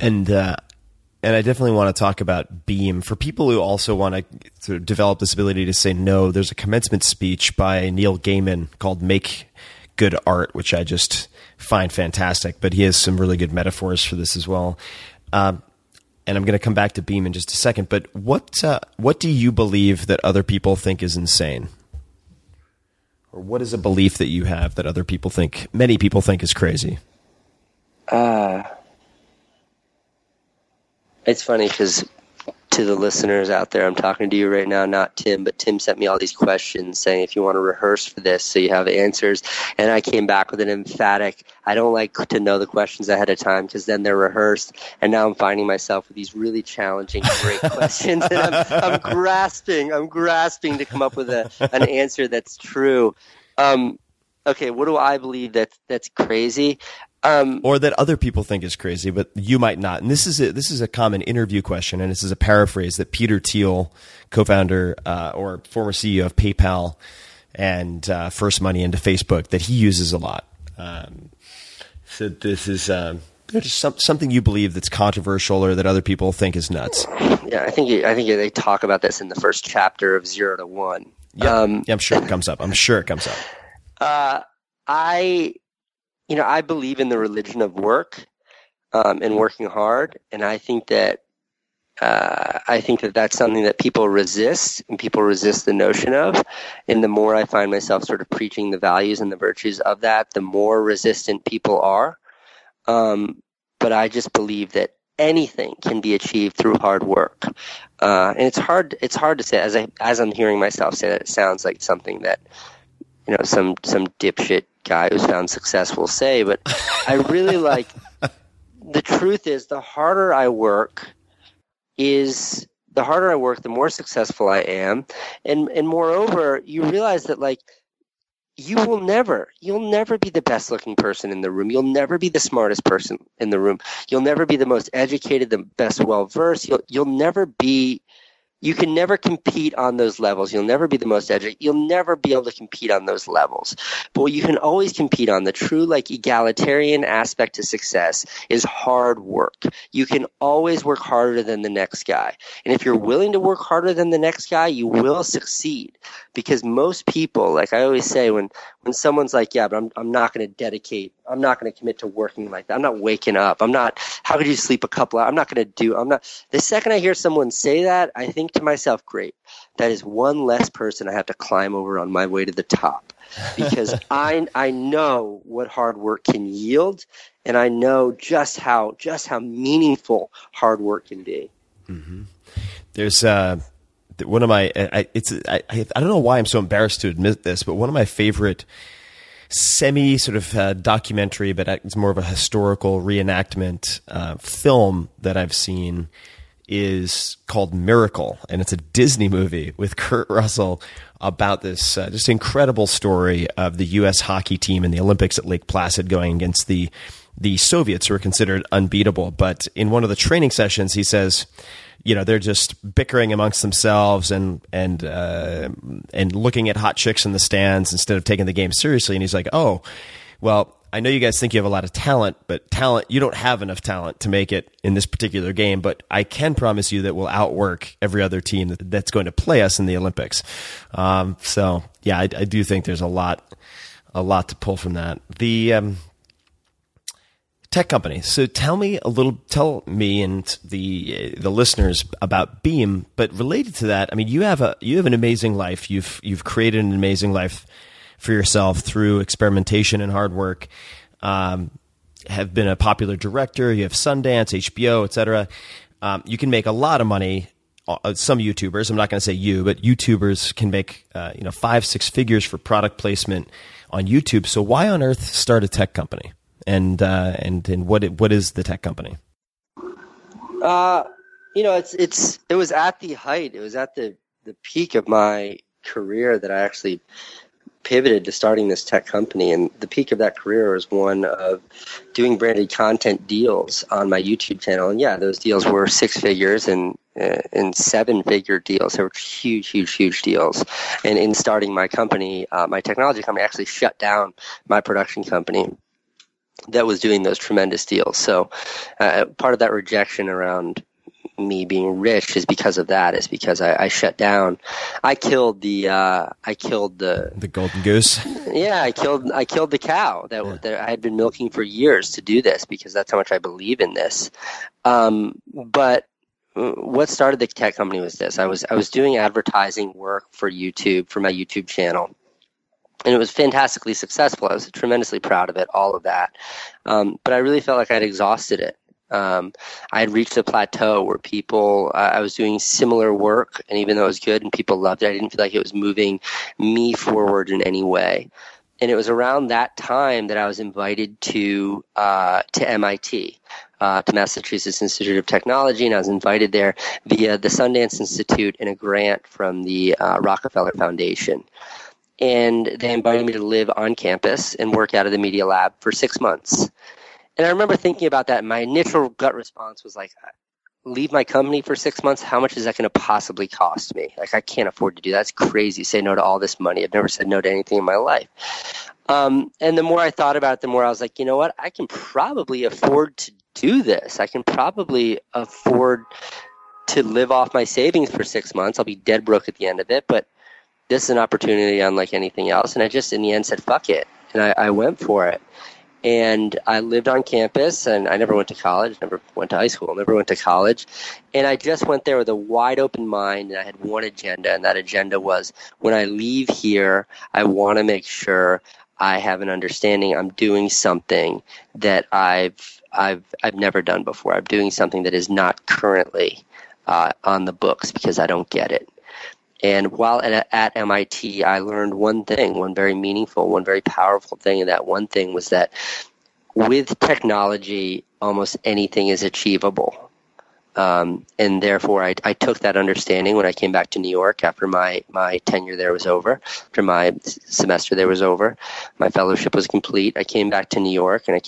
And I definitely want to talk about Beam. For people who also want to sort of develop this ability to say no, there's a commencement speech by Neil Gaiman called Make Good Art, which I just find fantastic. But he has some really good metaphors for this as well. And I'm going to come back to Beam in just a second. But what do you believe that other people think is insane? Or what is a belief that you have that many people think is crazy? It's funny because to the listeners out there, I'm talking to you right now, not Tim, but Tim sent me all these questions saying if you want to rehearse for this so you have answers. And I came back with an emphatic, I don't like to know the questions ahead of time because then they're rehearsed. And now I'm finding myself with these really challenging, great questions. And I'm grasping to come up with an answer that's true. Okay, what do I believe that's crazy? Or that other people think is crazy, but you might not. And this is a common interview question, and this is a paraphrase that Peter Thiel, co-founder or former CEO of PayPal and first money into Facebook, that he uses a lot. So this is just something you believe that's controversial or that other people think is nuts. Yeah, I think they talk about this in the first chapter of 0 to 1. Yeah, I'm sure it comes up. I believe in the religion of work and working hard, and I think that I think that that's something that people resist, and people resist the notion of. And the more I find myself sort of preaching the values and the virtues of that, the more resistant people are. But I just believe that anything can be achieved through hard work. And it's hard to say. As I'm hearing myself say that, it sounds like something that, you know, some dipshit guy who's found success will say. But I really like. The truth is, the harder I work, the more successful I am. And moreover, you realize that, like, you'll never be the best looking person in the room. You'll never be the smartest person in the room. You'll never be the most educated, the best well-versed. You can never compete on those levels. You'll never be the most educated. You'll never be able to compete on those levels. But what you can always compete on, the true, like, egalitarian aspect to success, is hard work. You can always work harder than the next guy. And if you're willing to work harder than the next guy, you will succeed. Because most people, like I always say, when someone's like, yeah, but I'm not going to commit to working like that. I'm not waking up. How could you sleep a couple hours? The second I hear someone say that, I think to myself, great, that is one less person I have to climb over on my way to the top. Because I know what hard work can yield, and I know just how meaningful hard work can be. Mm-hmm. There's one of my I don't know why I'm so embarrassed to admit this, but one of my favorite semi sort of documentary, but it's more of a historical reenactment film that I've seen is called Miracle, and it's a Disney movie with Kurt Russell about this just incredible story of the U.S. hockey team in the Olympics at Lake Placid going against the Soviets, who were considered unbeatable. But in one of the training sessions, he says, you know, they're just bickering amongst themselves and looking at hot chicks in the stands instead of taking the game seriously. And he's like, oh, well, I know you guys think you have a lot of talent, but you don't have enough talent to make it in this particular game. But I can promise you that we'll outwork every other team that's going to play us in the Olympics. So yeah, I do think there's a lot to pull from that. The tech company. So tell me and the listeners about Beam, but related to that, I mean, you have an amazing life. You've created an amazing life for yourself through experimentation and hard work. Have been a popular director. You have Sundance, HBO, etc. You can make a lot of money. Some YouTubers, I'm not going to say you, but YouTubers can make 5-6 figures for product placement on YouTube. So why on earth start a tech company? And what is the tech company? It was at the height. It was at the peak of my career that I actually pivoted to starting this tech company. And the peak of that career was one of doing branded content deals on my YouTube channel. And yeah, those deals were 6 figures and 7-figure deals. They were huge deals. And in starting my company, my technology company, I actually shut down my production company that was doing those tremendous deals. So part of that rejection around me being rich is because of that. Is because I shut down. I killed the golden goose. Yeah, I killed the cow that I had been milking for years to do this, because that's how much I believe in this. But what started the tech company was this. I was doing advertising work for YouTube, for my YouTube channel. And it was fantastically successful. I was tremendously proud of it, all of that. But I really felt like I'd exhausted it. I had reached a plateau where I was doing similar work, and even though it was good and people loved it, I didn't feel like it was moving me forward in any way. And it was around that time that I was invited to MIT, to Massachusetts Institute of Technology, and I was invited there via the Sundance Institute and a grant from the Rockefeller Foundation. And they invited me to live on campus and work out of the Media Lab for 6 months. And I remember thinking about that. My initial gut response was like, leave my company for 6 months? How much is that going to possibly cost me? Like, I can't afford to do that. That's crazy. Say no to all this money. I've never said no to anything in my life. And the more I thought about it, the more I was like, you know what? I can probably afford to do this. I can probably afford to live off my savings for 6 months. I'll be dead broke at the end of it, but this is an opportunity unlike anything else. And I just, in the end, said, fuck it. And I went for it. And I lived on campus, and I never went to college, never went to high school, never went to college. And I just went there with a wide open mind, and I had one agenda, and that agenda was, when I leave here, I want to make sure I have an understanding I'm doing something that I've never done before. I'm doing something that is not currently on the books because I don't get it. And while at MIT, I learned one thing, one very meaningful, one very powerful thing, and that one thing was that with technology, almost anything is achievable. And therefore, I took that understanding when I came back to New York after my tenure there was over, after my semester there was over, my fellowship was complete. I came back to New York, and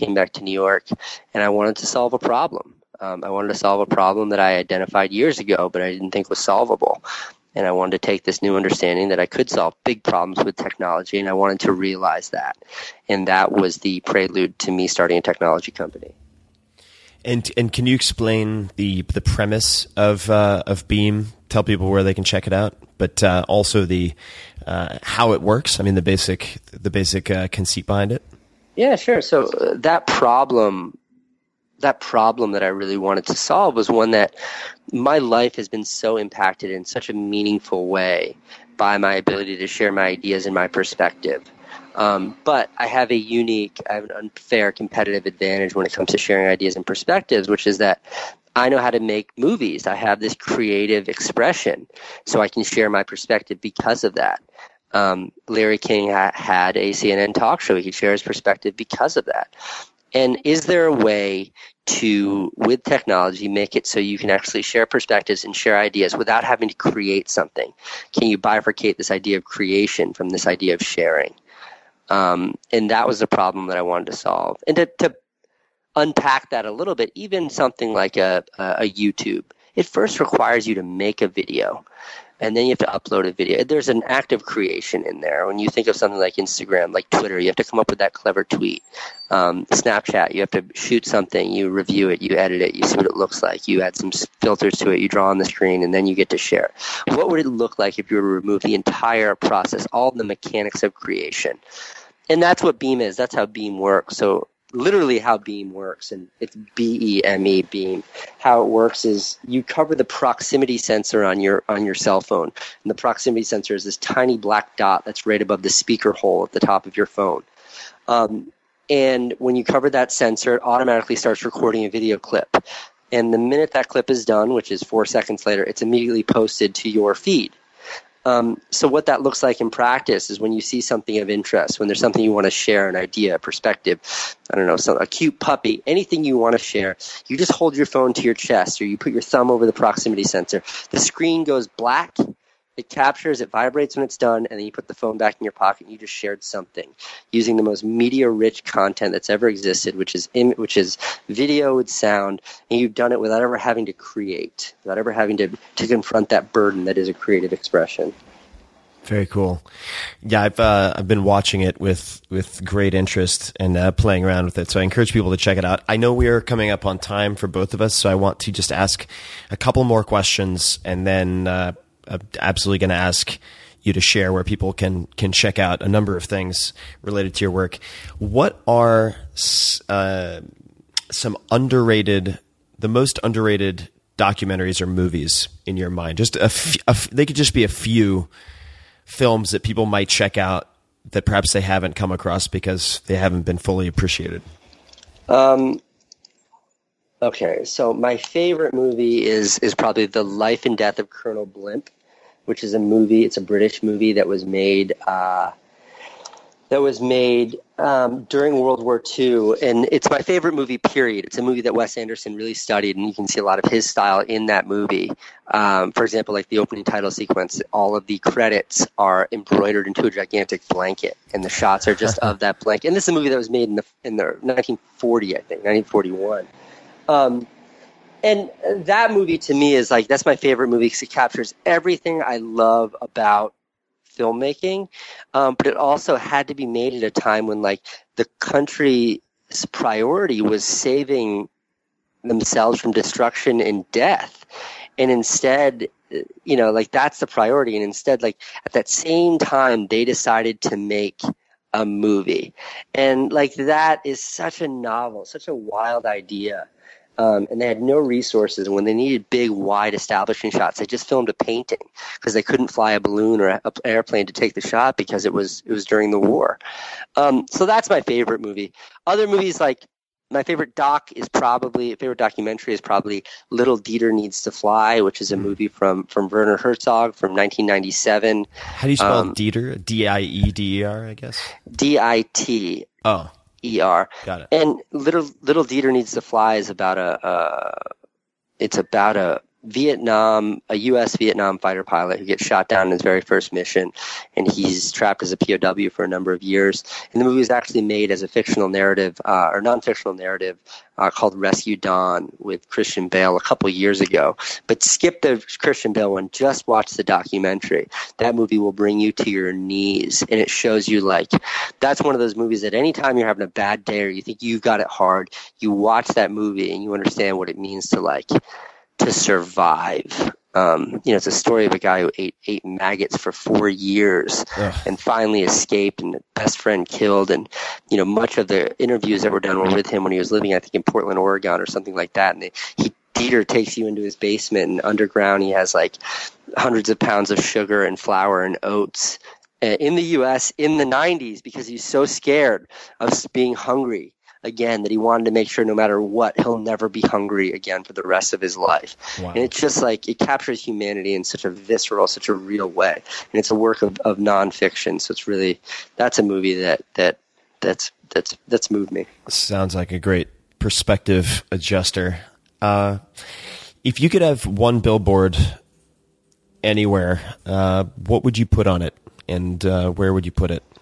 I wanted to solve a problem. I wanted to solve a problem that I identified years ago, but I didn't think was solvable. And I wanted to take this new understanding that I could solve big problems with technology, and I wanted to realize that. And that was the prelude to me starting a technology company. And can you explain the premise of Beam? Tell people where they can check it out, but also the how it works. I mean, the basic conceit behind it. Yeah, sure. So that problem that I really wanted to solve was one that my life has been so impacted in such a meaningful way by my ability to share my ideas and my perspective. But I have an unfair competitive advantage when it comes to sharing ideas and perspectives, which is that I know how to make movies. I have this creative expression, so I can share my perspective because of that. Larry King had a CNN talk show. He could share his perspective because of that. And is there a way to, with technology, make it so you can actually share perspectives and share ideas without having to create something? Can you bifurcate this idea of creation from this idea of sharing? And that was the problem that I wanted to solve. And to unpack that a little bit, even something like a YouTube, it first requires you to make a video. And then you have to upload a video. There's an act of creation in there. When you think of something like Instagram, like Twitter, you have to come up with that clever tweet. Snapchat, you have to shoot something, you review it, you edit it, you see what it looks like, you add some filters to it, you draw on the screen, and then you get to share. What would it look like if you were to remove the entire process, all the mechanics of creation? And that's what Beam is. That's how Beam works. So literally how Beam works, and it's BEME, Beam. How it works is you cover the proximity sensor on your cell phone, and the proximity sensor is this tiny black dot that's right above the speaker hole at the top of your phone. And when you cover that sensor, it automatically starts recording a video clip. And the minute that clip is done, which is 4 seconds later, it's immediately posted to your feed. So what that looks like in practice is when you see something of interest, when there's something you want to share, an idea, a perspective, I don't know, a cute puppy, anything you want to share, you just hold your phone to your chest or you put your thumb over the proximity sensor. The screen goes black, it captures, it vibrates when it's done, and then you put the phone back in your pocket and you just shared something using the most media-rich content that's ever existed, which is video with sound, and you've done it without ever having to create, without ever having to confront that burden that is a creative expression. Very cool. Yeah, I've been watching it with great interest and playing around with it. So I encourage people to check it out. I know we are coming up on time for both of us, so I want to just ask a couple more questions, and then I'm absolutely going to ask you to share where people can check out a number of things related to your work. What are some the most underrated documentaries or movies in your mind? Just they could just be a few films that people might check out that perhaps they haven't come across because they haven't been fully appreciated. Okay, so my favorite movie is probably The Life and Death of Colonel Blimp, which is a movie. It's a British movie that was made during World War II, and it's my favorite movie, period. It's a movie that Wes Anderson really studied, and you can see a lot of his style in that movie. For example, like the opening title sequence, all of the credits are embroidered into a gigantic blanket, and the shots are just of that blanket. And this is a movie that was made in the 1940, I think, 1941. And that movie to me is like, that's my favorite movie because it captures everything I love about filmmaking. But it also had to be made at a time when like the country's priority was saving themselves from destruction and death. And instead, like that's the priority. And instead, like at that same time, they decided to make a movie. And like that is such a novel, such a wild idea. And they had no resources. And when they needed big, wide establishing shots, they just filmed a painting because they couldn't fly a balloon or an airplane to take the shot because it was during the war. So that's my favorite movie. Other movies, like my favorite documentary is probably Little Dieter Needs to Fly, which is a movie from Werner Herzog from 1997. How do you spell Dieter? D-I-E-D-E-R, I guess? D-I-T. Oh. E-R. Got it. And Little Dieter Needs to Fly is about it's about a U.S. Vietnam fighter pilot who gets shot down in his very first mission, and he's trapped as a POW for a number of years. And the movie was actually made as a fictional narrative, or non-fictional narrative, called Rescue Dawn with Christian Bale a couple years ago. But skip the Christian Bale one, just watch the documentary. That movie will bring you to your knees, and it shows you, like, that's one of those movies that anytime you're having a bad day or you think you've got it hard, you watch that movie and you understand what it means to, like, to survive. It's a story of a guy who ate maggots for 4 years and finally escaped, and the best friend killed. And, much of the interviews that were done were with him when he was living, I think, in Portland, Oregon or something like that. And Dieter takes you into his basement, and underground he has like hundreds of pounds of sugar and flour and oats in the U.S. in the 90s because he's so scared of being hungry again that he wanted to make sure no matter what, he'll never be hungry again for the rest of his life. Wow. And it's just like it captures humanity in such a visceral, such a real way. And it's a work of nonfiction. So it's really, that's a movie that's moved me. Sounds like a great perspective adjuster. If you could have one billboard anywhere, what would you put on it, and where would you put it?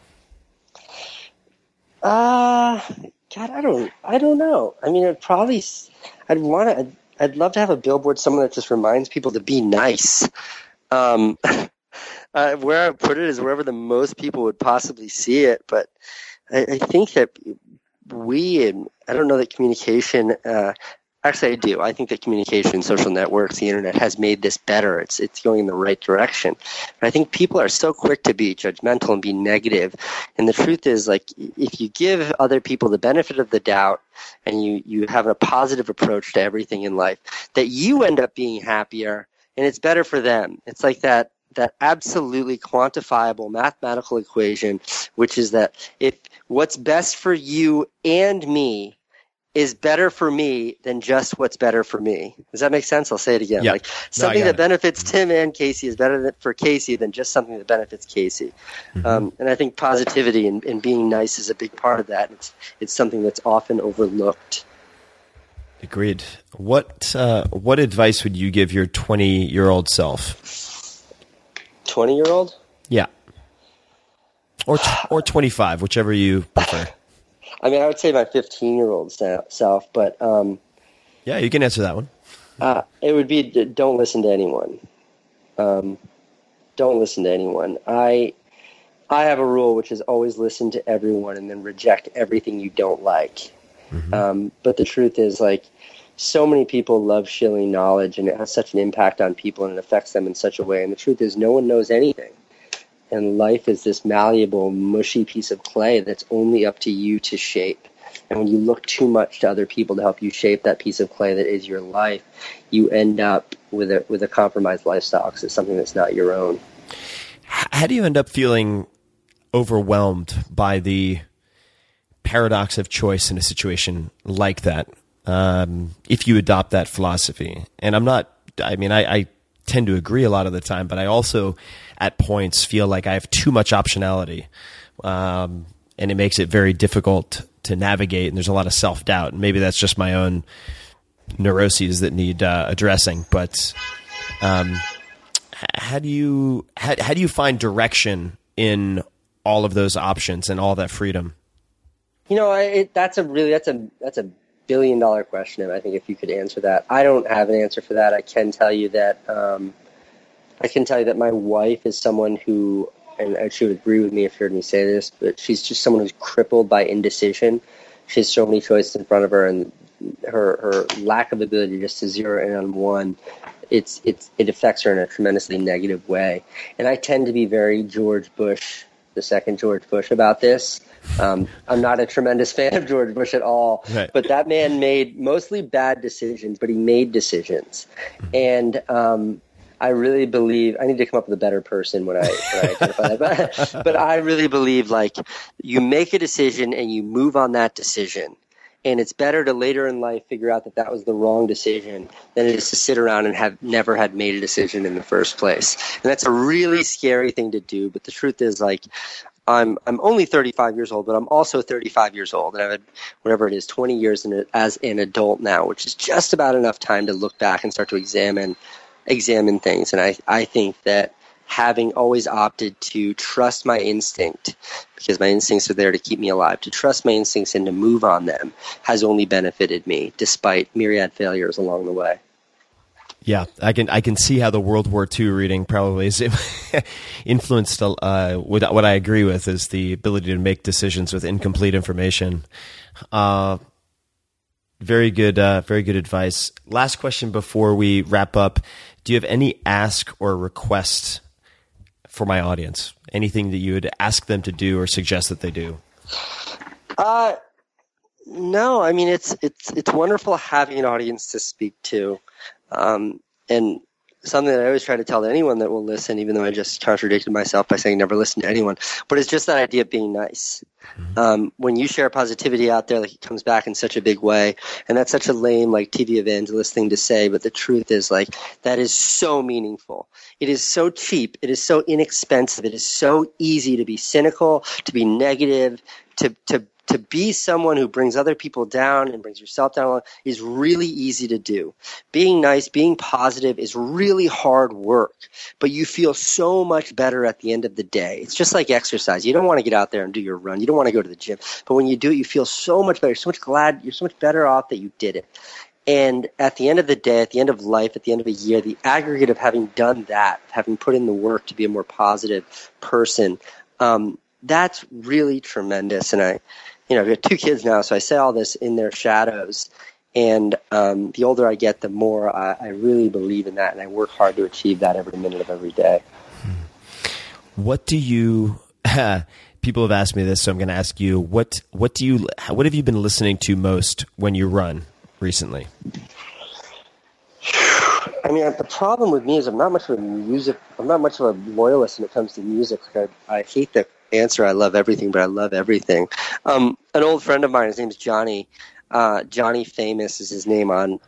God, I don't know. I mean, I'd love to have a billboard somewhere that just reminds people to be nice. Where I put it is wherever the most people would possibly see it. But I think that I don't know that communication, actually I do. I think that communication, social networks, the internet has made this better. It's going in the right direction. And I think people are so quick to be judgmental and be negative. And the truth is, like, if you give other people the benefit of the doubt and you have a positive approach to everything in life, that you end up being happier and it's better for them. It's like that absolutely quantifiable mathematical equation, which is that if what's best for you and me is better for me than just what's better for me. Does that make sense? I'll say it again. Yeah. Like something that benefits Tim and Casey is better for Casey than just something that benefits Casey. Mm-hmm. And I think positivity and being nice is a big part of that. It's something that's often overlooked. Agreed. What advice would you give your 20-year-old self? 20-year-old? Yeah. Or 25, whichever you prefer. I mean, I would say my 15-year-old self, but yeah, you can answer that one. It would be don't listen to anyone. Don't listen to anyone. I have a rule, which is always listen to everyone and then reject everything you don't like. Mm-hmm. But the truth is, like, so many people love shilling knowledge, and it has such an impact on people, and it affects them in such a way. And the truth is, no one knows anything. And life is this malleable, mushy piece of clay that's only up to you to shape. And when you look too much to other people to help you shape that piece of clay that is your life, you end up with a compromised lifestyle because it's something that's not your own. How do you end up feeling overwhelmed by the paradox of choice in a situation like that, if you adopt that philosophy? And I tend to agree a lot of the time, but I also at points feel like I have too much optionality, and it makes it very difficult to navigate, and there's a lot of self-doubt, and maybe that's just my own neuroses that need addressing. But how do you find direction in all of those options and all that freedom? That's a billion-dollar question, and I think if you could answer that, I don't have an answer for that. I can tell you that my wife is someone who, and she would agree with me if you heard me say this, but she's just someone who's crippled by indecision. She has so many choices in front of her, and her lack of ability just to zero in on one, it affects her in a tremendously negative way. And I tend to be very George Bush, the second George Bush about this. I'm not a tremendous fan of George Bush at all, right. But that man made mostly bad decisions, but he made decisions. And I really believe I need to come up with a better person when I identify that. But I really believe like you make a decision and you move on that decision. And it's better to later in life figure out that that was the wrong decision than it is to sit around and have never had made a decision in the first place. And that's a really scary thing to do. But the truth is, like, I'm only 35 years old, but I'm also 35 years old. And I've had, whatever it is, 20 years as an adult now, which is just about enough time to look back and start to examine things. And I think that having always opted to trust my instinct, because my instincts are there to keep me alive, to trust my instincts and to move on them has only benefited me, despite myriad failures along the way. Yeah, I can see how the World War II reading probably is influenced. What I agree with is the ability to make decisions with incomplete information. Very good advice. Last question before we wrap up: do you have any ask or request for my audience? Anything that you would ask them to do or suggest that they do? No, I mean, it's wonderful having an audience to speak to. And something that I always try to tell anyone that will listen, even though I just contradicted myself by saying never listen to anyone, but it's just that idea of being nice. When you share positivity out there, like, it comes back in such a big way. And that's such a lame, like, TV evangelist thing to say. But the truth is, like, that is so meaningful. It is so cheap. It is so inexpensive. It is so easy to be cynical, to be negative, to be someone who brings other people down and brings yourself down is really easy to do. Being nice, being positive is really hard work, but you feel so much better at the end of the day. It's just like exercise. You don't want to get out there and do your run. You don't want to go to the gym, but when you do it, you feel so much better. You're so much glad. You're so much better off that you did it. And at the end of the day, at the end of life, at the end of a year, the aggregate of having done that, having put in the work to be a more positive person, that's really tremendous. And I've got 2 kids now, so I say all this in their shadows. And the older I get, the more I really believe in that, and I work hard to achieve that every minute of every day. What do you? People have asked me this, so I'm going to ask you. What have you been listening to most when you run recently? I mean, the problem with me is I'm not much of a loyalist when it comes to music. Like, I hate the answer. I love everything, but I love everything. An old friend of mine, his name's Johnny. Johnny Famous is his name on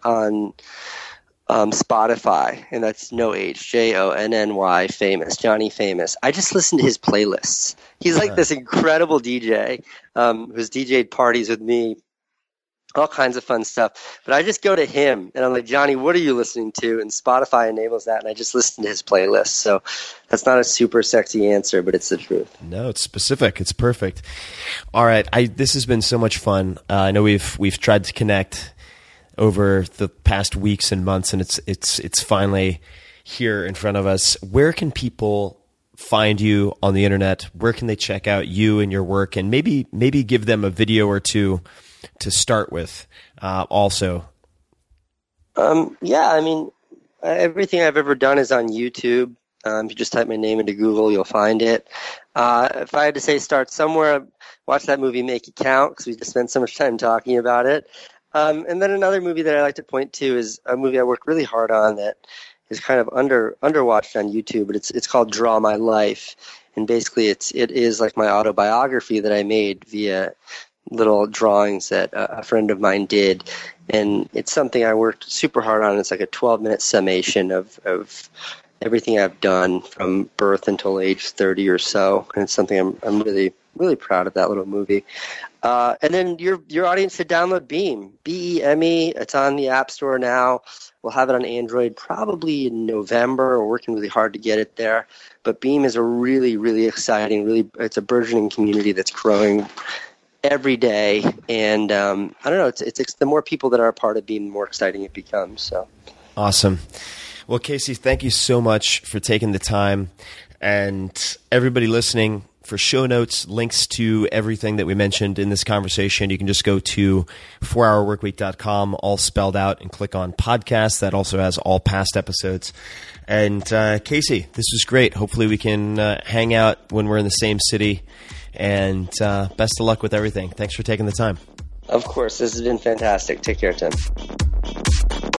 Spotify, and that's no H, Jonny Famous, Johnny Famous. I just listen to his playlists. He's like this incredible DJ who's DJ'd parties with me, all kinds of fun stuff. But I just go to him, and I'm like, Johnny, what are you listening to? And Spotify enables that, and I just listen to his playlist. So that's not a super sexy answer, but it's the truth. No, it's specific. It's perfect. All right. This has been so much fun. I know we've tried to connect over the past weeks and months, and it's finally here in front of us. Where can people find you on the internet? Where can they check out you and your work, and maybe give them a video or two to start with also? Yeah, I mean, everything I've ever done is on YouTube. If you just type my name into Google, you'll find it. If I had to say start somewhere, watch that movie Make It Count, because we just spent so much time talking about it. And then another movie that I like to point to is a movie I worked really hard on that is kind of underwatched on YouTube, but it's called Draw My Life. And basically it is like my autobiography that I made via little drawings that a friend of mine did. And it's something I worked super hard on. It's like a 12-minute summation of everything I've done from birth until age 30 or so. And it's something I'm really, really proud of, that little movie. And then your audience should download Beam, BEME. It's on the App Store now. We'll have it on Android probably in November. We're working really hard to get it there. But Beam is a really, really exciting, it's a burgeoning community that's growing every day. And I don't know, it's the more people that are a part of Beam, the more exciting it becomes. So awesome. Well, Casey, thank you so much for taking the time. And everybody listening, For show notes, links to everything that we mentioned in this conversation, you can just go to 4hourworkweek.com, all spelled out, and click on podcasts. That also has all past episodes. And Casey, this was great. Hopefully we can hang out when we're in the same city. And best of luck with everything. Thanks for taking the time. Of course. This has been fantastic. Take care, Tim.